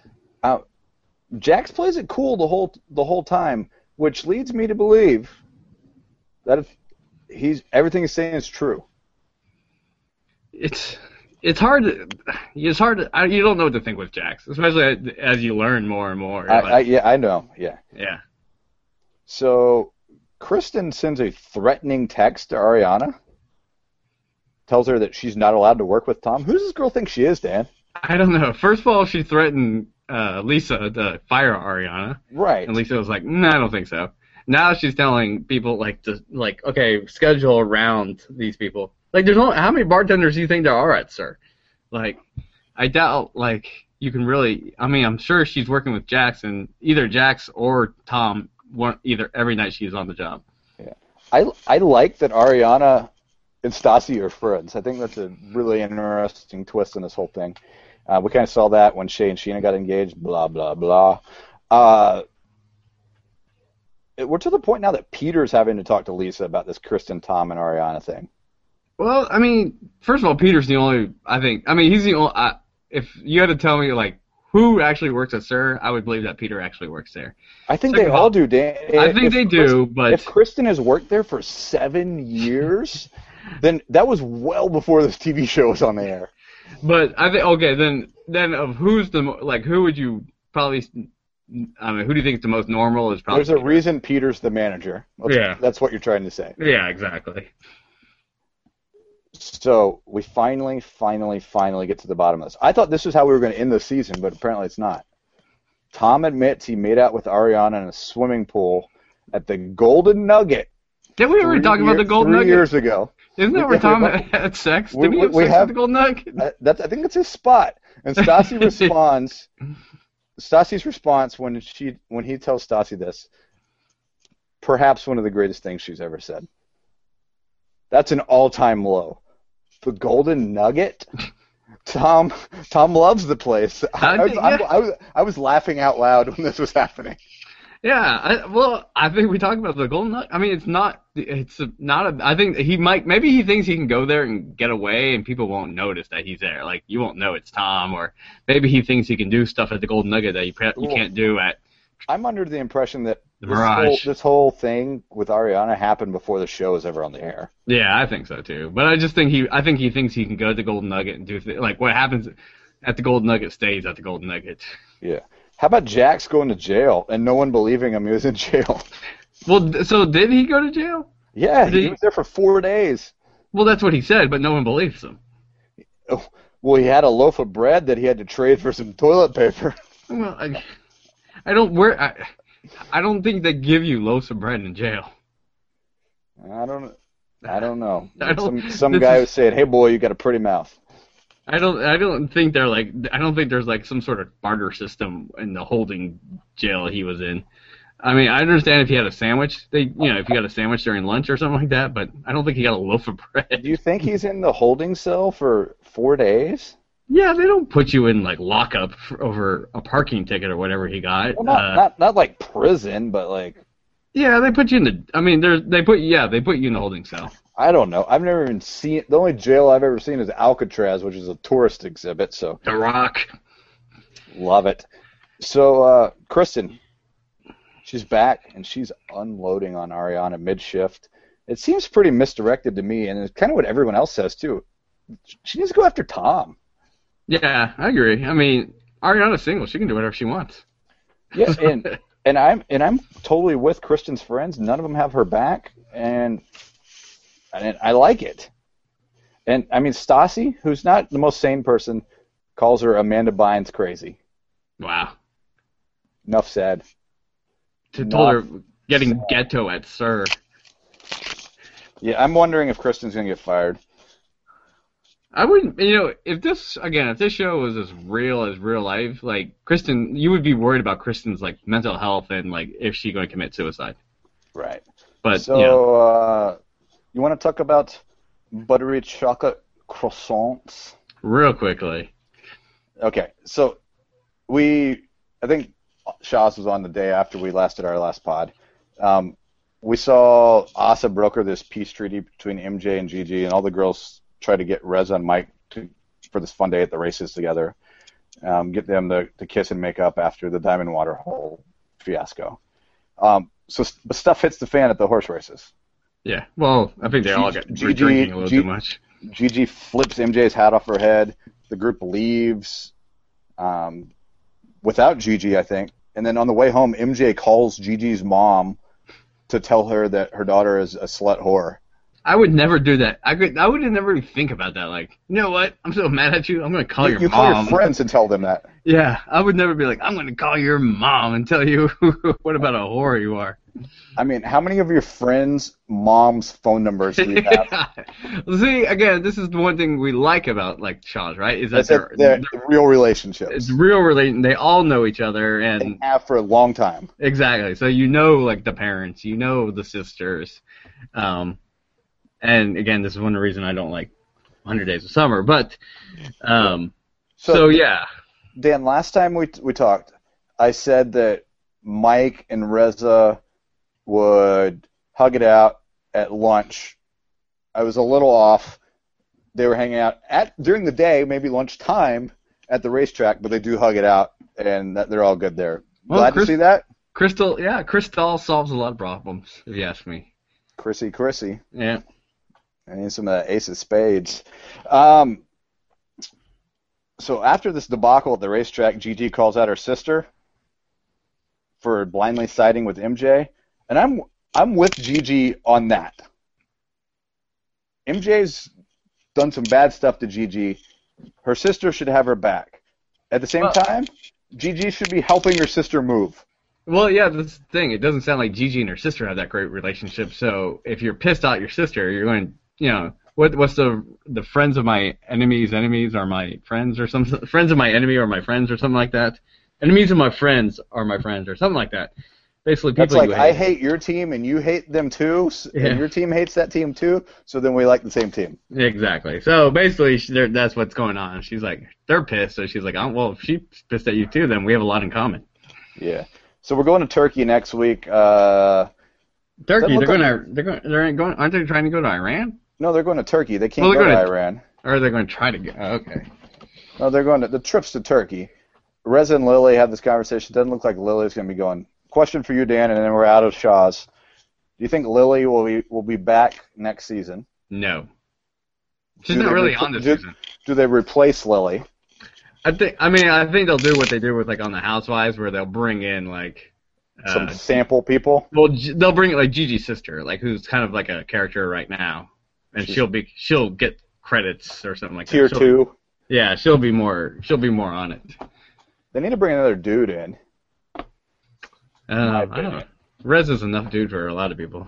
Speaker 6: Jax plays it cool the whole time, which leads me to believe that everything he's saying is true.
Speaker 7: It's hard to you don't know what to think with Jax, especially as you learn more and more.
Speaker 6: I know. Yeah.
Speaker 7: Yeah.
Speaker 6: So Kristen sends a threatening text to Ariana, tells her that she's not allowed to work with Tom. Who does this girl think she is, Dan?
Speaker 7: I don't know. First of all, she threatened Lisa to fire Ariana.
Speaker 6: Right.
Speaker 7: And Lisa was like, "No, I don't think so." Now she's telling people okay, schedule around these people. How many bartenders do you think there are at Sir? I doubt you can really. I mean, I'm sure she's working with Jax, and either Jax or Tom either every night she's on the job.
Speaker 6: Yeah, I like that Ariana and Stassi are friends. I think that's a really interesting twist in this whole thing. We kind of saw that when Shay and Sheena got engaged. Blah blah blah. We're to the point now that Peter's having to talk to Lisa about this Kristen, Tom, and Ariana thing.
Speaker 7: Well, I mean, first of all, Peter's the only. He's the only. If you had to tell me who actually works at Sir, I would believe that Peter actually works there.
Speaker 6: I think they all do, Dan.
Speaker 7: I think they do, but
Speaker 6: if Kristen has worked there for 7 years, then that was well before this TV show was on the air.
Speaker 7: But I think then of who's who would you probably? I mean, who do you think is the most normal? Is probably
Speaker 6: there's a reason Peter's the manager. That's what you're trying to say.
Speaker 7: Yeah, exactly.
Speaker 6: So we finally get to the bottom of this. I thought this was how we were going to end the season, but apparently it's not. Tom admits he made out with Ariana in a swimming pool at the Golden Nugget.
Speaker 7: Did we already talk about the Golden Nugget?
Speaker 6: 3 years ago.
Speaker 7: Isn't that where Tom had sex? Did we have sex at the Golden Nugget?
Speaker 6: I think it's his spot. And Stassi responds. Stassi's response when he tells Stassi this, perhaps one of the greatest things she's ever said. That's an all-time low. The Golden Nugget? Tom loves the place. I was laughing out loud when this was happening.
Speaker 7: Yeah, I think we talked about the Golden Nugget. I mean, I think maybe he thinks he can go there and get away and people won't notice that he's there. You won't know it's Tom, or maybe he thinks he can do stuff at the Golden Nugget that you can't do at.
Speaker 6: I'm under the impression that
Speaker 7: the Mirage.
Speaker 6: This whole thing with Ariana happened before the show was ever on the air.
Speaker 7: Yeah, I think so too. But I just think he thinks he can go to the Golden Nugget and do what happens at the Golden Nugget stays at the Golden Nugget.
Speaker 6: Yeah. How about Jax going to jail and no one believing him he was in jail?
Speaker 7: Well, so did he go to jail?
Speaker 6: Yeah, he was there for 4 days.
Speaker 7: Well, that's what he said, but no one believes him.
Speaker 6: Well, he had a loaf of bread that he had to trade for some toilet paper.
Speaker 7: Well, I don't. I don't think they give you loaves of bread in jail.
Speaker 6: I don't know.
Speaker 7: I don't-
Speaker 6: Some
Speaker 7: this
Speaker 6: guy
Speaker 7: is-
Speaker 6: was saying, "Hey boy, you got a pretty mouth."
Speaker 7: I don't think there's like some sort of barter system in the holding jail he was in. I mean, I understand if he had a sandwich, if you got a sandwich during lunch or something like that, but I don't think he got a loaf of bread.
Speaker 6: Do you think he's in the holding cell for 4 days?
Speaker 7: Yeah, they don't put you in like lockup over a parking ticket or whatever he got.
Speaker 6: Well, not like prison, but like
Speaker 7: Yeah, they put you in the. I mean, they put you in the holding cell.
Speaker 6: I don't know. I've never even seen. The only jail I've ever seen is Alcatraz, which is a tourist exhibit. So
Speaker 7: The Rock.
Speaker 6: love it. So Kristen, she's back and she's unloading on Ariana mid-shift. It seems pretty misdirected to me, and it's kind of what everyone else says too. She needs to go after Tom.
Speaker 7: Yeah, I agree. I mean, Ariana's single; she can do whatever she wants.
Speaker 6: Yeah, and I'm totally with Kristen's friends. None of them have her back, and I like it. And I mean, Stassi, who's not the most sane person, calls her Amanda Bynes crazy.
Speaker 7: Wow.
Speaker 6: Enough said.
Speaker 7: Told her getting ghetto at Sir.
Speaker 6: Yeah, I'm wondering if Kristen's gonna get fired.
Speaker 7: I wouldn't, if this show was as real life, like Kristen, you would be worried about Kristen's like mental health and like if she's going to commit suicide.
Speaker 6: Right.
Speaker 7: But
Speaker 6: So, you want to talk about buttery chocolate croissants?
Speaker 7: real quickly.
Speaker 6: Okay, so I think Shaz was on the day after we last did our last pod. We saw Asa broker this peace treaty between MJ and Gigi, and all the girls try to get Reza and Mike for this fun day at the races together, get them to kiss and make up after the Diamond Water Hole fiasco. But stuff hits the fan at the horse races.
Speaker 7: Yeah. Well, I think they all got
Speaker 6: Gigi-
Speaker 7: drinking a little too much.
Speaker 6: Gigi flips MJ's hat off her head. The group leaves without Gigi, I think. And then on the way home, MJ calls Gigi's mom to tell her that her daughter is a slut whore.
Speaker 7: I would never do that. I would never even think about that. Like, you know what? I'm so mad at you. I'm going to call your
Speaker 6: You
Speaker 7: mom.
Speaker 6: call your friends and tell them that.
Speaker 7: Yeah, I would never be like, I'm going to call your mom and tell you what about a whore you are.
Speaker 6: I mean, how many of your friends' moms' phone numbers do you have?
Speaker 7: See, again, this is the one thing we like about like Shaw's, right? Is that
Speaker 6: They're real relationships.
Speaker 7: it's real relating. They all know each other, and
Speaker 6: They have for a long time.
Speaker 7: exactly. So like the parents, the sisters, and again, this is one reason I don't like 100 Days of Summer. But so yeah,
Speaker 6: Dan, last time we talked, I said that Mike and Reza would hug it out at lunch. I was a little off. They were hanging out during the day, maybe lunchtime at the racetrack, but they do hug it out, and they're all good there.
Speaker 7: Well,
Speaker 6: Glad to see that.
Speaker 7: Crystal solves a lot of problems, if you ask me.
Speaker 6: Chrissy.
Speaker 7: Yeah.
Speaker 6: I need some of that ace of spades. So after this debacle at the racetrack, Gigi calls out her sister for blindly siding with MJ, and I'm with Gigi on that. MJ's done some bad stuff to Gigi. Her sister should have her back. At the same time, Gigi should be helping her sister move.
Speaker 7: Well, yeah, that's the thing. It doesn't sound like Gigi and her sister have that great relationship. So if you're pissed at your sister, you're going, what's the friends of my enemies are my friends, or some friends of my enemy are my friends, or something like that. Enemies of my friends are my friends, or something like that. Basically, people
Speaker 6: That's like
Speaker 7: you hate.
Speaker 6: I hate your team and you hate them too, and your team hates that team too. So then we like the same team.
Speaker 7: Exactly. So basically, that's what's going on. She's like, they're pissed. So she's like, oh, well, if she's pissed at you too, then we have a lot in common.
Speaker 6: Yeah. So we're going to Turkey next week.
Speaker 7: Turkey, aren't they trying to go to Iran?
Speaker 6: No, they're going to Turkey. They can't go to Iran.
Speaker 7: Or are they going to try to go? Okay.
Speaker 6: No, they're going to the trips to Turkey. Reza and Lily have this conversation. Doesn't look like Lily's going to be going. Question for you, Dan, and then we're out of Shaw's. Do you think Lily will be back next season?
Speaker 7: No. She's not really on this season.
Speaker 6: Do they replace Lily?
Speaker 7: I think they'll do what they do with like on the Housewives, where they'll bring in like
Speaker 6: some sample people.
Speaker 7: Well, they'll bring like Gigi's sister, like who's kind of like a character right now, and she'll get credits or something like
Speaker 6: Tier
Speaker 7: that.
Speaker 6: 2.
Speaker 7: Yeah, she'll be more on it.
Speaker 6: They need to bring another dude in.
Speaker 7: I don't know. Rez is enough dude for a lot of people.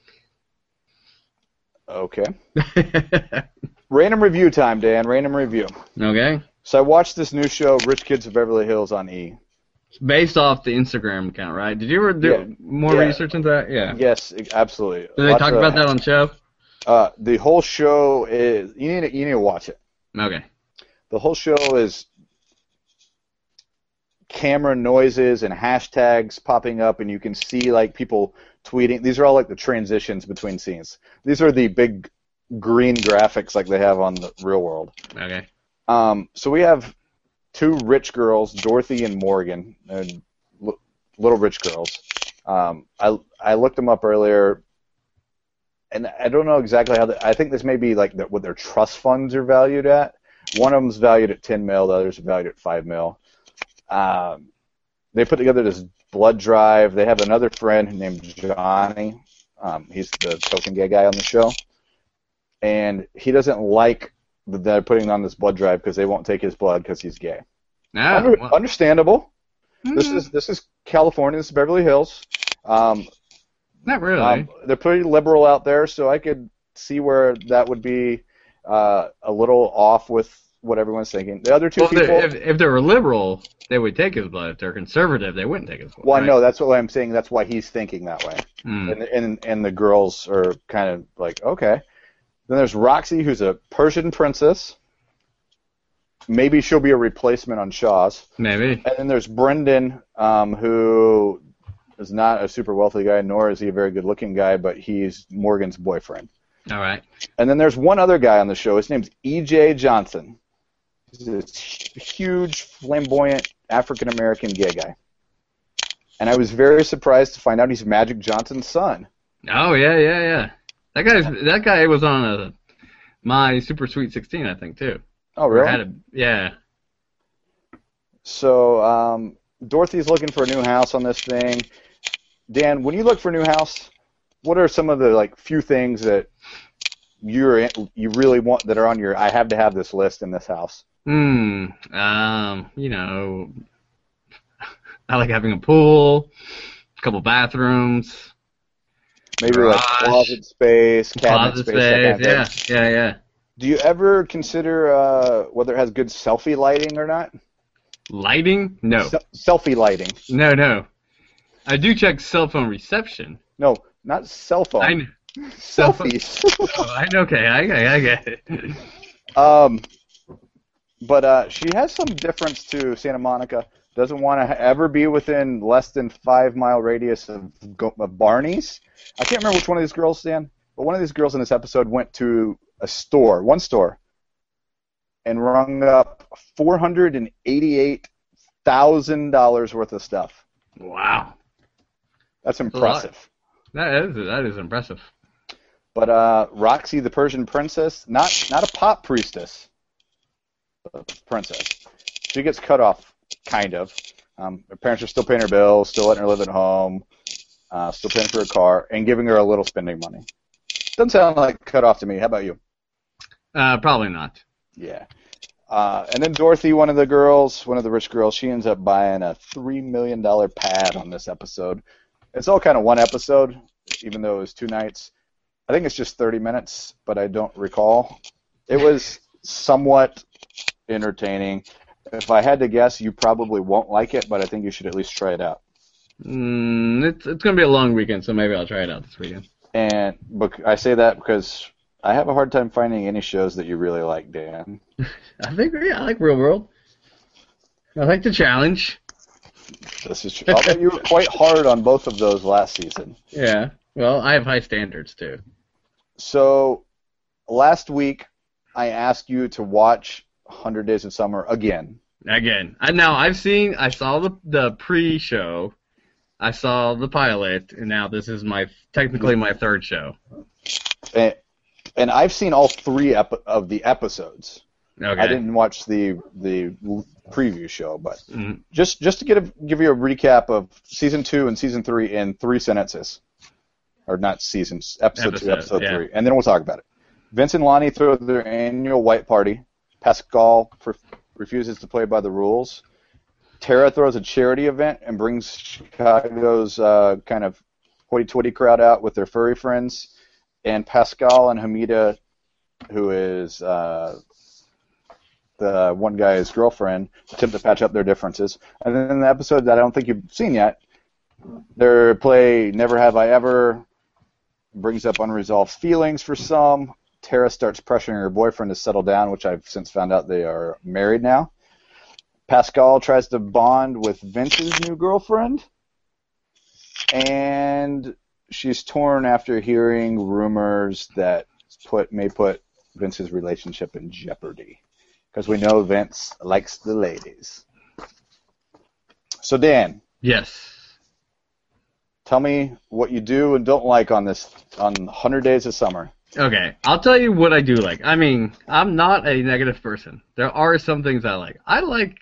Speaker 6: Okay. Random review time, Dan. Random review.
Speaker 7: Okay.
Speaker 6: So I watched this new show, Rich Kids of Beverly Hills, on E!
Speaker 7: Based off the Instagram account, right? Did you ever do more research into that? Yeah.
Speaker 6: Yes, absolutely.
Speaker 7: Did they talk about that on the show?
Speaker 6: The whole show is you need to watch it.
Speaker 7: Okay.
Speaker 6: The whole show is camera noises and hashtags popping up, and you can see like people tweeting. These are all like the transitions between scenes. These are the big green graphics like they have on the Real World.
Speaker 7: Okay.
Speaker 6: So we have two rich girls, Dorothy and Morgan, and little rich girls. I looked them up earlier, and I don't know exactly how. I think this may be like what their trust funds are valued at. One of them's valued at $10 million, the other's valued at $5 million. They put together this blood drive. They have another friend named Johnny. He's the token gay guy on the show, and he doesn't like that they're putting on this blood drive because they won't take his blood because he's gay. Understandable. This is California. This is Beverly Hills.
Speaker 7: Not really.
Speaker 6: They're pretty liberal out there, so I could see where that would be a little off with what everyone's thinking. The other two people...
Speaker 7: If they were liberal, they would take his blood. If they're conservative, they wouldn't take his blood.
Speaker 6: Well,
Speaker 7: right?
Speaker 6: I know. That's what I'm saying. That's why he's thinking that way. And the girls are kind of like, okay. Then there's Roxy, who's a Persian princess. Maybe she'll be a replacement on Shaw's.
Speaker 7: Maybe.
Speaker 6: And then there's Brendan, who is not a super wealthy guy, nor is he a very good-looking guy, but he's Morgan's boyfriend.
Speaker 7: All right.
Speaker 6: And then there's one other guy on the show. His name's E.J. Johnson. He's a huge, flamboyant African-American gay guy. And I was very surprised to find out he's Magic Johnson's son.
Speaker 7: Oh, yeah. That guy was on my Super Sweet 16, I think, too.
Speaker 6: Oh, really?
Speaker 7: Yeah.
Speaker 6: So, Dorothy's looking for a new house on this thing. Dan, when you look for a new house, what are some of the few things that you really want that are on your I have to have this list in this house?
Speaker 7: I like having a pool, a couple bathrooms,
Speaker 6: maybe
Speaker 7: garage,
Speaker 6: like closet space, cabinet space, that kind of thing.
Speaker 7: Yeah.
Speaker 6: Do you ever consider whether it has good selfie lighting or not?
Speaker 7: Lighting? No.
Speaker 6: Selfie lighting.
Speaker 7: No. I do check cell phone reception.
Speaker 6: No, not cell phone.
Speaker 7: I know.
Speaker 6: Selfies.
Speaker 7: Okay, I get it.
Speaker 6: But she has some difference to Santa Monica. Doesn't want to ever be within less than 5-mile radius of Barney's. I can't remember which one of these girls, Dan, but one of these girls in this episode went to one store, and rung up $488,000 worth of stuff.
Speaker 7: Wow.
Speaker 6: That's impressive.
Speaker 7: That is impressive.
Speaker 6: But Roxy, the Persian princess, not a pop priestess, but a princess. She gets cut off, kind of. Her parents are still paying her bills, still letting her live at home, still paying for her car, and giving her a little spending money. Doesn't sound like cut off to me. How about you?
Speaker 7: Probably not.
Speaker 6: Yeah. And then Dorothy, one of the rich girls, she ends up buying a $3 million pad on this episode. It's all kind of one episode, even though it was 2 nights. I think it's just 30 minutes, but I don't recall. It was somewhat entertaining. If I had to guess, you probably won't like it, but I think you should at least try it out.
Speaker 7: It's going to be a long weekend, so maybe I'll try it out this weekend.
Speaker 6: And I say that because I have a hard time finding any shows that you really like, Dan.
Speaker 7: I like Real World. I like the challenge.
Speaker 6: This is true. Although you were quite hard on both of those last season.
Speaker 7: Yeah. Well, I have high standards, too.
Speaker 6: So, last week, I asked you to watch 100 Days of Summer again.
Speaker 7: I saw the pre-show. I saw the pilot, and now this is technically my third show.
Speaker 6: And I've seen all 3 of the episodes.
Speaker 7: Okay.
Speaker 6: I didn't watch the preview show, but just to give you a recap of season 2 and season 3 in 3 sentences, or not seasons, episode 2, episode 3, and then we'll talk about it. Vince and Lonnie throw their annual white party. Pascal refuses to play by the rules. Tara throws a charity event and brings Chicago's kind of hoity-toity crowd out with their furry friends, and Pascal and Hamida, who is the one guy's girlfriend, attempt to patch up their differences. And then in the episode that I don't think you've seen yet, they play Never Have I Ever, brings up unresolved feelings for some. Tara starts pressuring her boyfriend to settle down, which I've since found out they are married now. Pascal tries to bond with Vince's new girlfriend, and she's torn after hearing rumors that may put Vince's relationship in jeopardy, because we know Vince likes the ladies. So Dan,
Speaker 7: Yes.
Speaker 6: tell me what you do and don't like on 100 Days of Summer.
Speaker 7: Okay, I'll tell you what I do like. I mean, I'm not a negative person. There are some things I like. I like,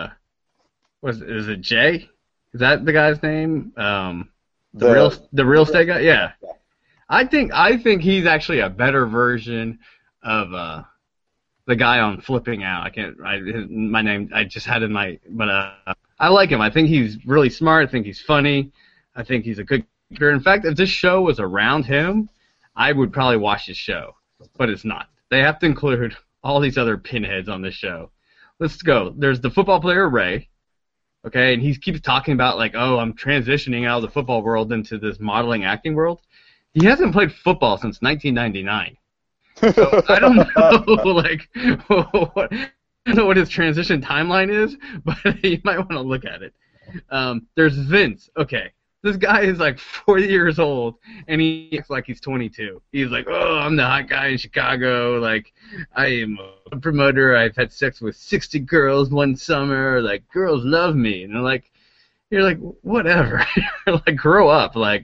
Speaker 7: is it Jay? Is that the guy's name? The real estate guy? Yeah. I think he's actually a better version of the guy on Flipping Out. My name, I just had in my, but I like him. I think he's really smart. I think he's funny. I think he's a good character. In fact, if this show was around him, I would probably watch this show, but it's not. They have to include all these other pinheads on this show. Let's go. There's the football player, Ray, okay, and he keeps talking about, like, oh, I'm transitioning out of the football world into this modeling acting world. He hasn't played football since 1999. So I don't know, like, I don't know what his transition timeline is, but you might want to look at it. There's Vince. Okay. This guy is like 40 years old, and he acts like he's 22. He's like, oh, I'm the hot guy in Chicago. Like, I am a promoter. I've had sex with 60 girls one summer. Like, girls love me. And you're like, whatever. You're like, grow up. Like,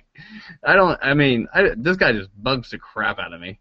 Speaker 7: this guy just bugs the crap out of me.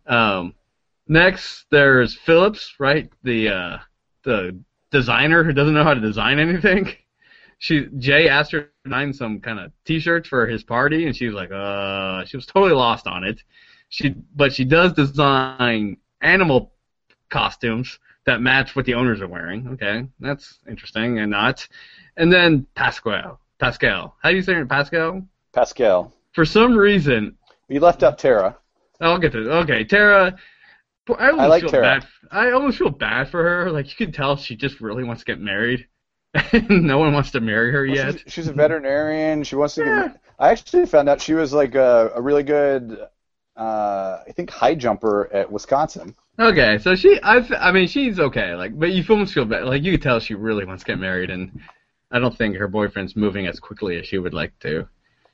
Speaker 7: Next, there's Phillips, right? The designer who doesn't know how to design anything. Jay asked her to design some kind of T-shirts for his party, and she was like, she was totally lost on it. But she does design animal costumes that match what the owners are wearing. Okay, that's interesting and not. And then Pascal. How do you say it, Pascal?
Speaker 6: Pascal.
Speaker 7: For some reason,
Speaker 6: You left out Tara.
Speaker 7: I'll get to it. Okay, Tara. I
Speaker 6: like Tara.
Speaker 7: I almost feel bad for her. Like, you can tell she just really wants to get married. No one wants to marry her yet.
Speaker 6: She's a veterinarian. She wants to get. I actually found out she was like a really good, I think, high jumper at Wisconsin.
Speaker 7: Okay, so she's okay. Like, but you almost feel bad. Like, you can tell she really wants to get married, and I don't think her boyfriend's moving as quickly as she would like to.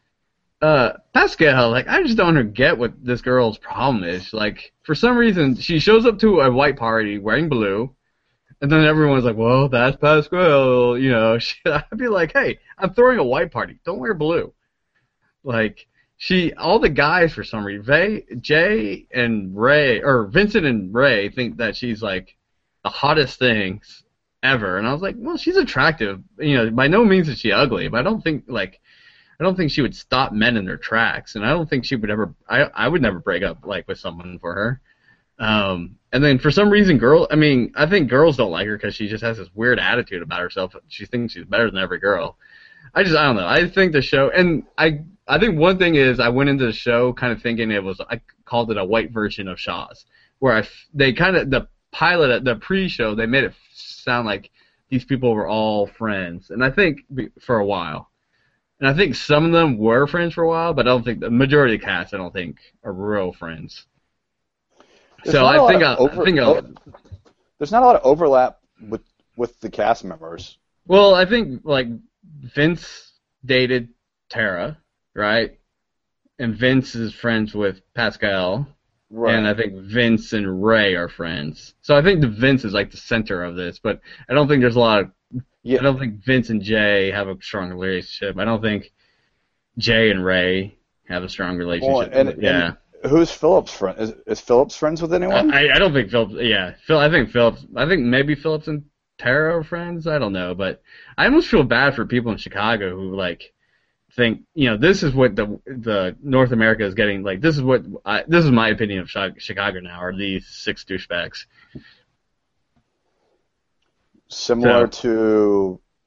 Speaker 7: Pascal, like, I just don't get what this girl's problem is. Like, for some reason, she shows up to a white party wearing blue. And then everyone's like, well, that's Pascal, you know. I'd be like, hey, I'm throwing a white party. Don't wear blue. Like, all the guys, for some reason, Jay and Ray, or Vincent and Ray, think that she's, like, the hottest things ever. And I was like, well, she's attractive. You know, by no means is she ugly, but I don't think she would stop men in their tracks. And I don't think she would ever, I would never break up, like, with someone for her. And then for some reason, I think girls don't like her because she just has this weird attitude about herself. She thinks she's better than every girl. I don't know. I think the show, and I think one thing is I went into the show kind of thinking I called it a white version of Shaw's, where the pilot, the pre-show, they made it sound like these people were all friends. And I think for a while. And I think some of them were friends for a while, but I don't think the majority of the cast, I don't think, are real friends.
Speaker 6: There's
Speaker 7: So
Speaker 6: not
Speaker 7: I
Speaker 6: a
Speaker 7: think
Speaker 6: lot of there's not a lot of overlap with the cast members.
Speaker 7: Well, I think, like, Vince dated Tara, right? And Vince is friends with Pascal.
Speaker 6: Right.
Speaker 7: And I think Vince and Ray are friends. So I think Vince is, like, the center of this, but I don't think there's a lot of...
Speaker 6: Yeah.
Speaker 7: I don't think Vince and Jay have a strong relationship. I don't think Jay and Ray have a strong relationship.
Speaker 6: Well, and who's Phillips friend? Is Phillips friends with anyone?
Speaker 7: I don't think Phillips. Yeah, I think Phillips. I think maybe Phillips and Tara are friends. I don't know, but I almost feel bad for people in Chicago who like think, you know, this is what the North America is getting. Like, this is my opinion of Chicago now. Are these 6 douchebags?
Speaker 6: Similar to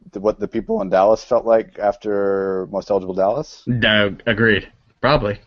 Speaker 6: what the people in Dallas felt like after Most Eligible Dallas?
Speaker 7: No, agreed. Probably.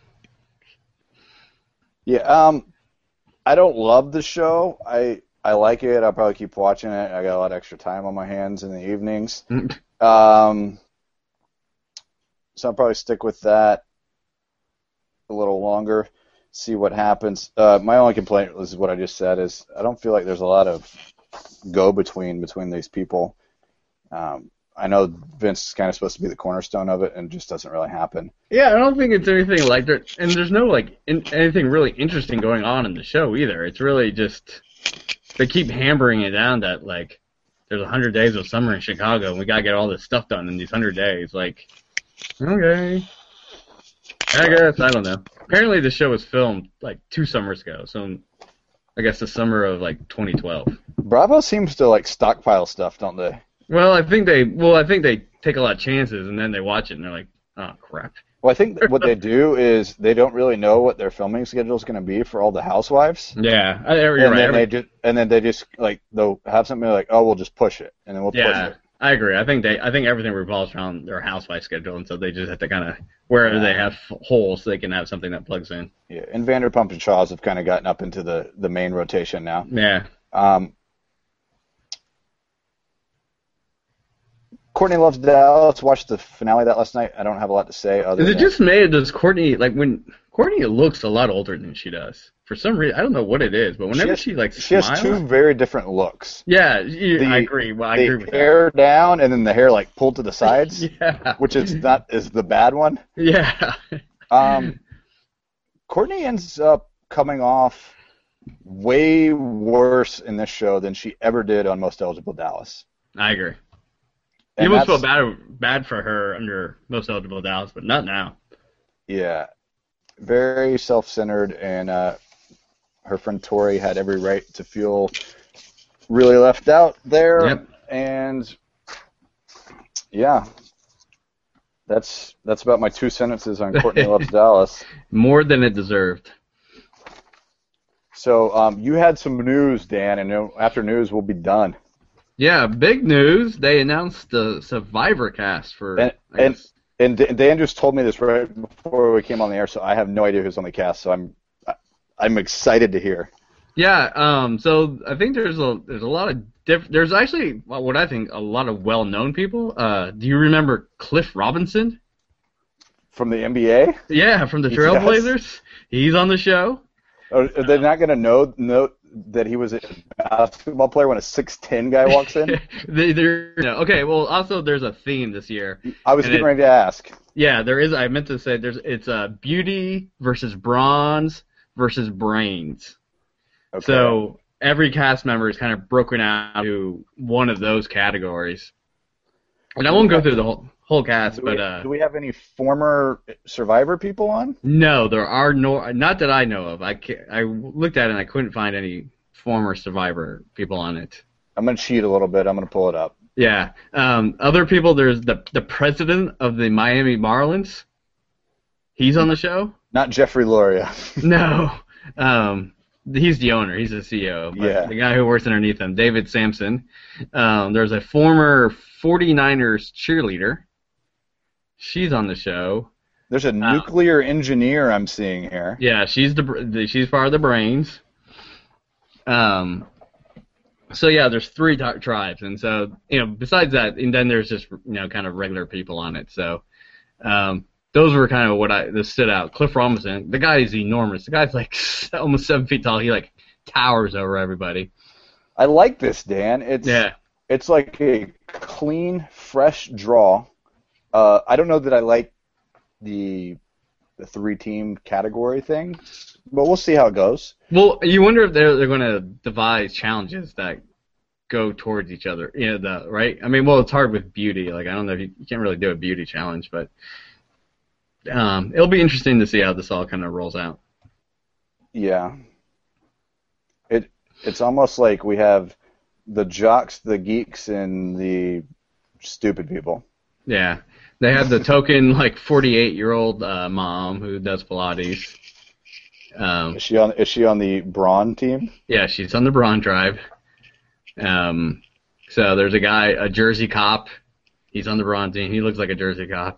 Speaker 6: Yeah. I don't love the show. I like it. I'll probably keep watching it. I got a lot of extra time on my hands in the evenings. So I'll probably stick with that a little longer, see what happens. My only complaint is what I just said is I don't feel like there's a lot of go-between these people. I know Vince is kind of supposed to be the cornerstone of it, and it just doesn't really happen.
Speaker 7: Yeah, I don't think it's anything like that. And there's no, anything really interesting going on in the show either. It's really just... They keep hammering it down that, there's 100 days of summer in Chicago, and we got to get all this stuff done in these 100 days. Okay. I guess, I don't know. Apparently the show was filmed, 2 summers ago, so I guess the summer of, 2012.
Speaker 6: Bravo seems to, stockpile stuff, don't they?
Speaker 7: Well, I think they take a lot of chances, and then they watch it, and they're like, oh, crap.
Speaker 6: Well, I think what they do is they don't really know what their filming schedule is going to be for all the housewives.
Speaker 7: Yeah, you're right.
Speaker 6: And then they just they'll have something like, oh, we'll just push it, and then we'll push it.
Speaker 7: I agree. I think everything revolves around their housewife schedule, and so they just have to kind of wherever they have holes, they can have something that plugs in.
Speaker 6: Yeah, and Vanderpump and Shaw's have kind of gotten up into the main rotation now.
Speaker 7: Yeah.
Speaker 6: Courtney Loves Dallas. Watched the finale of that last night. I don't have a lot to say.
Speaker 7: Is it just me? Does Courtney when Courtney looks a lot older than she does for some reason? I don't know what it is, but whenever she
Speaker 6: she
Speaker 7: smiles,
Speaker 6: has 2 very different looks.
Speaker 7: Yeah, I agree. Well, I agree with
Speaker 6: the hair
Speaker 7: that.
Speaker 6: down and then the hair pulled to the sides.
Speaker 7: Yeah,
Speaker 6: which is the bad one.
Speaker 7: Yeah.
Speaker 6: Courtney ends up coming off way worse in this show than she ever did on Most Eligible Dallas.
Speaker 7: I agree.
Speaker 6: And
Speaker 7: you almost feel bad for her under Most Eligible Dallas, but not now.
Speaker 6: Yeah. Very self-centered, and her friend Tori had every right to feel really left out there.
Speaker 7: Yep.
Speaker 6: And, yeah, that's about my 2 sentences on Courtney Loves Dallas.
Speaker 7: More than it deserved.
Speaker 6: So you had some news, Dan, and after news we'll be done.
Speaker 7: Yeah, big news. They announced the Survivor cast for...
Speaker 6: And Dan just told me this right before we came on the air, so I have no idea who's on the cast, so I'm excited to hear.
Speaker 7: Yeah, so I think there's a lot of there's actually what I think a lot of well-known people. Do you remember Cliff Robinson?
Speaker 6: From the NBA?
Speaker 7: Yeah, from the Trailblazers. Yes. He's on the show.
Speaker 6: Are they not going to know that he was a basketball player when a 6'10" guy walks in?
Speaker 7: Okay, well, also there's a theme this year.
Speaker 6: I was getting ready to ask.
Speaker 7: Yeah, there is. I meant to say it's beauty versus bronze versus brains. Okay. So every cast member is kind of broken out to one of those categories. And I won't go through the whole cast,
Speaker 6: do we have any former Survivor people on?
Speaker 7: No, there are not that I know of. I looked at it and I couldn't find any former Survivor people on it.
Speaker 6: I'm going to cheat a little bit. I'm going to pull it up.
Speaker 7: Yeah. Other people, there's the president of the Miami Marlins. He's on the show.
Speaker 6: Not Jeffrey Loria.
Speaker 7: No. He's the owner. He's the CEO. But the guy who works underneath him, David Sampson. There's a former 49ers cheerleader. She's on the show.
Speaker 6: There's a nuclear engineer I'm seeing here.
Speaker 7: Yeah, she's part of the brains. So yeah, there's 3 tribes, and so besides that, and then there's just kind of regular people on it. So those were kind of that stood out. Cliff Robinson, the guy is enormous. The guy's almost 7 feet tall. He towers over everybody.
Speaker 6: I like this, Dan. It's like a clean, fresh draw. I don't know that I like the 3-team category thing, but we'll see how it goes.
Speaker 7: Well, you wonder if they're going to devise challenges that go towards each other. Right? I mean, well, it's hard with beauty. I don't know if you can't really do a beauty challenge, but it'll be interesting to see how this all kind of rolls out. Yeah.
Speaker 6: It's almost like we have the jocks, the geeks, and the stupid people.
Speaker 7: Yeah. They have the token 48-year-old mom who does Pilates.
Speaker 6: Is she on the Braun team?
Speaker 7: Yeah, she's on the Braun tribe. So there's a Jersey cop He's on the Braun team. He looks like a Jersey cop.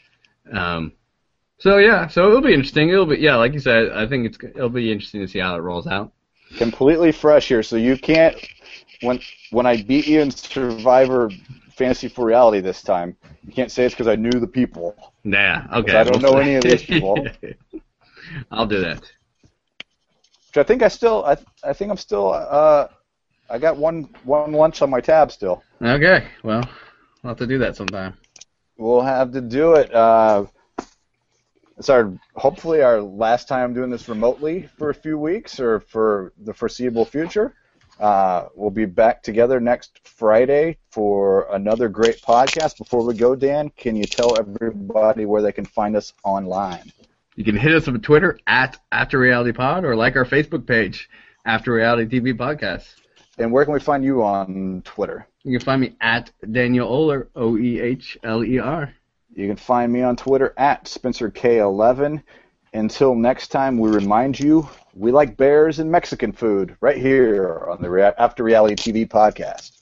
Speaker 7: So it'll be interesting. Like you said, I think it'll be interesting to see how it rolls out.
Speaker 6: Completely fresh here, so you can't. When I beat you in Survivor Fantasy for Reality this time, you can't say it's because I knew the people.
Speaker 7: Yeah, okay.
Speaker 6: I don't know any of these people.
Speaker 7: I'll do that.
Speaker 6: Which I think I'm still. I got one lunch on my tab still.
Speaker 7: Okay, well, we'll have to do that sometime.
Speaker 6: We'll have to do it. It's hopefully our last time doing this remotely for a few weeks or for the foreseeable future. We'll be back together next Friday for another great podcast. Before we go, Dan, can you tell everybody where they can find us online?
Speaker 7: You can hit us on Twitter at AfterRealityPod or like our Facebook page, After Reality TV Podcast.
Speaker 6: And where can we find you on Twitter?
Speaker 7: You can find me at Daniel Ohler, Oehler.
Speaker 6: You can find me on Twitter at SpencerK11. Until next time, we remind you, we like bears and Mexican food right here on the After Reality TV Podcast.